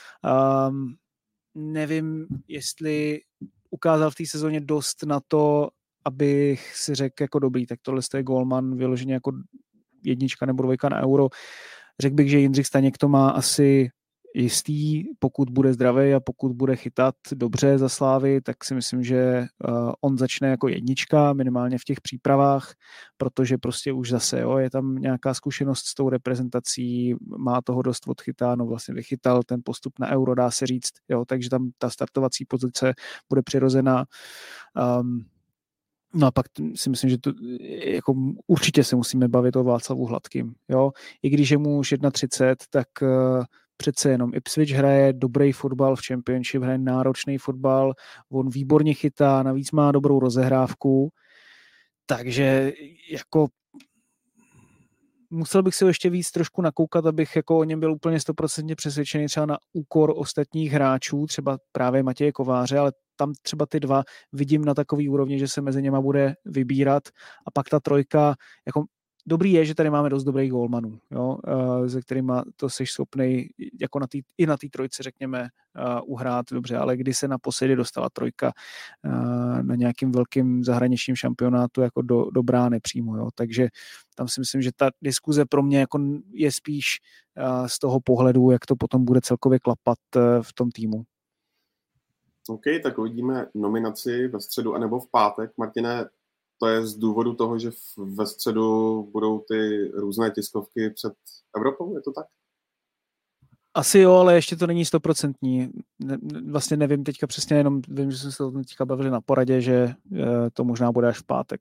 Nevím, jestli ukázal v té sezóně dost na to, abych si řekl jako dobrý, tak tohle je golman vyloženě jako 1 nebo 2 na Euro. Řekl bych, že Jindřich Staněk to má asi jistý, pokud bude zdravý a pokud bude chytat dobře za Slávy, tak si myslím, že on začne jako 1 minimálně v těch přípravách, protože prostě už zase je tam nějaká zkušenost s tou reprezentací, má toho dost odchytáno, vlastně vychytal ten postup na Euro, dá se říct, jo, takže tam ta startovací pozice bude přirozená. No a pak si myslím, že to, jako určitě se musíme bavit o Václavu Hladkým. Jo? I když je mu už 31, tak přece jenom Ipswich hraje dobrý fotbal v Championship, hraje náročný fotbal, on výborně chytá, navíc má dobrou rozehrávku, takže jako musel bych si ho ještě víc trošku nakoukat, abych jako o něm byl úplně 100% přesvědčený třeba na úkor ostatních hráčů, třeba právě Matěje Kováře, ale tam třeba ty dva vidím na takový úrovni, že se mezi něma bude vybírat a pak ta trojka, jako dobrý je, že tady máme dost dobrých gólmanů, jo, se kterýma to seš schopnej jako i na té trojce, řekněme, uhrát dobře, ale kdy se naposledy dostala trojka na nějakým velkým zahraničním šampionátu jako do brány přímo, jo, takže tam si myslím, že ta diskuze pro mě jako je spíš z toho pohledu, jak to potom bude celkově klapat v tom týmu. OK, tak uvidíme nominaci ve středu anebo v pátek. Martine, to je z důvodu toho, že ve středu budou ty různé tiskovky před Evropou, je to tak? Asi jo, ale ještě to není 100%. Vlastně nevím teďka přesně, jenom vím, že jsme se o tom teďka bavili na poradě, že to možná bude až v pátek.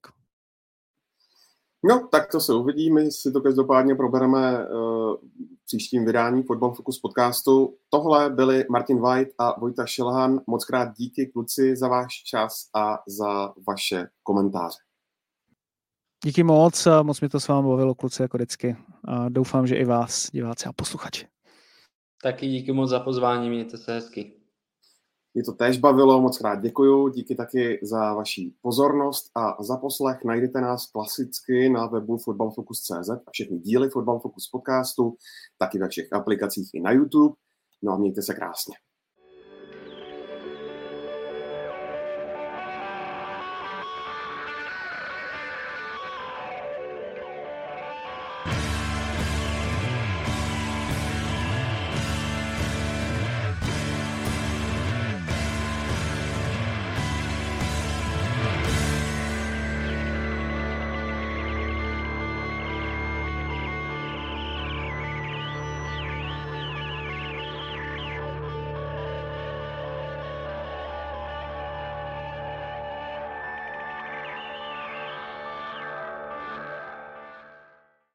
No, tak to se uvidí. My si to každopádně probereme v příštím vydání Football Focus podcastu. Tohle byli Martin White a Vojta Šilhan. Moc krát díky, kluci, za váš čas a za vaše komentáře. Díky moc mě to s vámi bavilo, kluci, jako vždycky. A doufám, že i vás, diváci a posluchači. Taky díky moc za pozvání, mějte se hezky. Mě to též bavilo, moc krát děkuju, díky taky za vaši pozornost a za poslech. Najdete nás klasicky na webu footballfocus.cz a všechny díly Football Focus podcastu, taky ve všech aplikacích i na YouTube. No a mějte se krásně.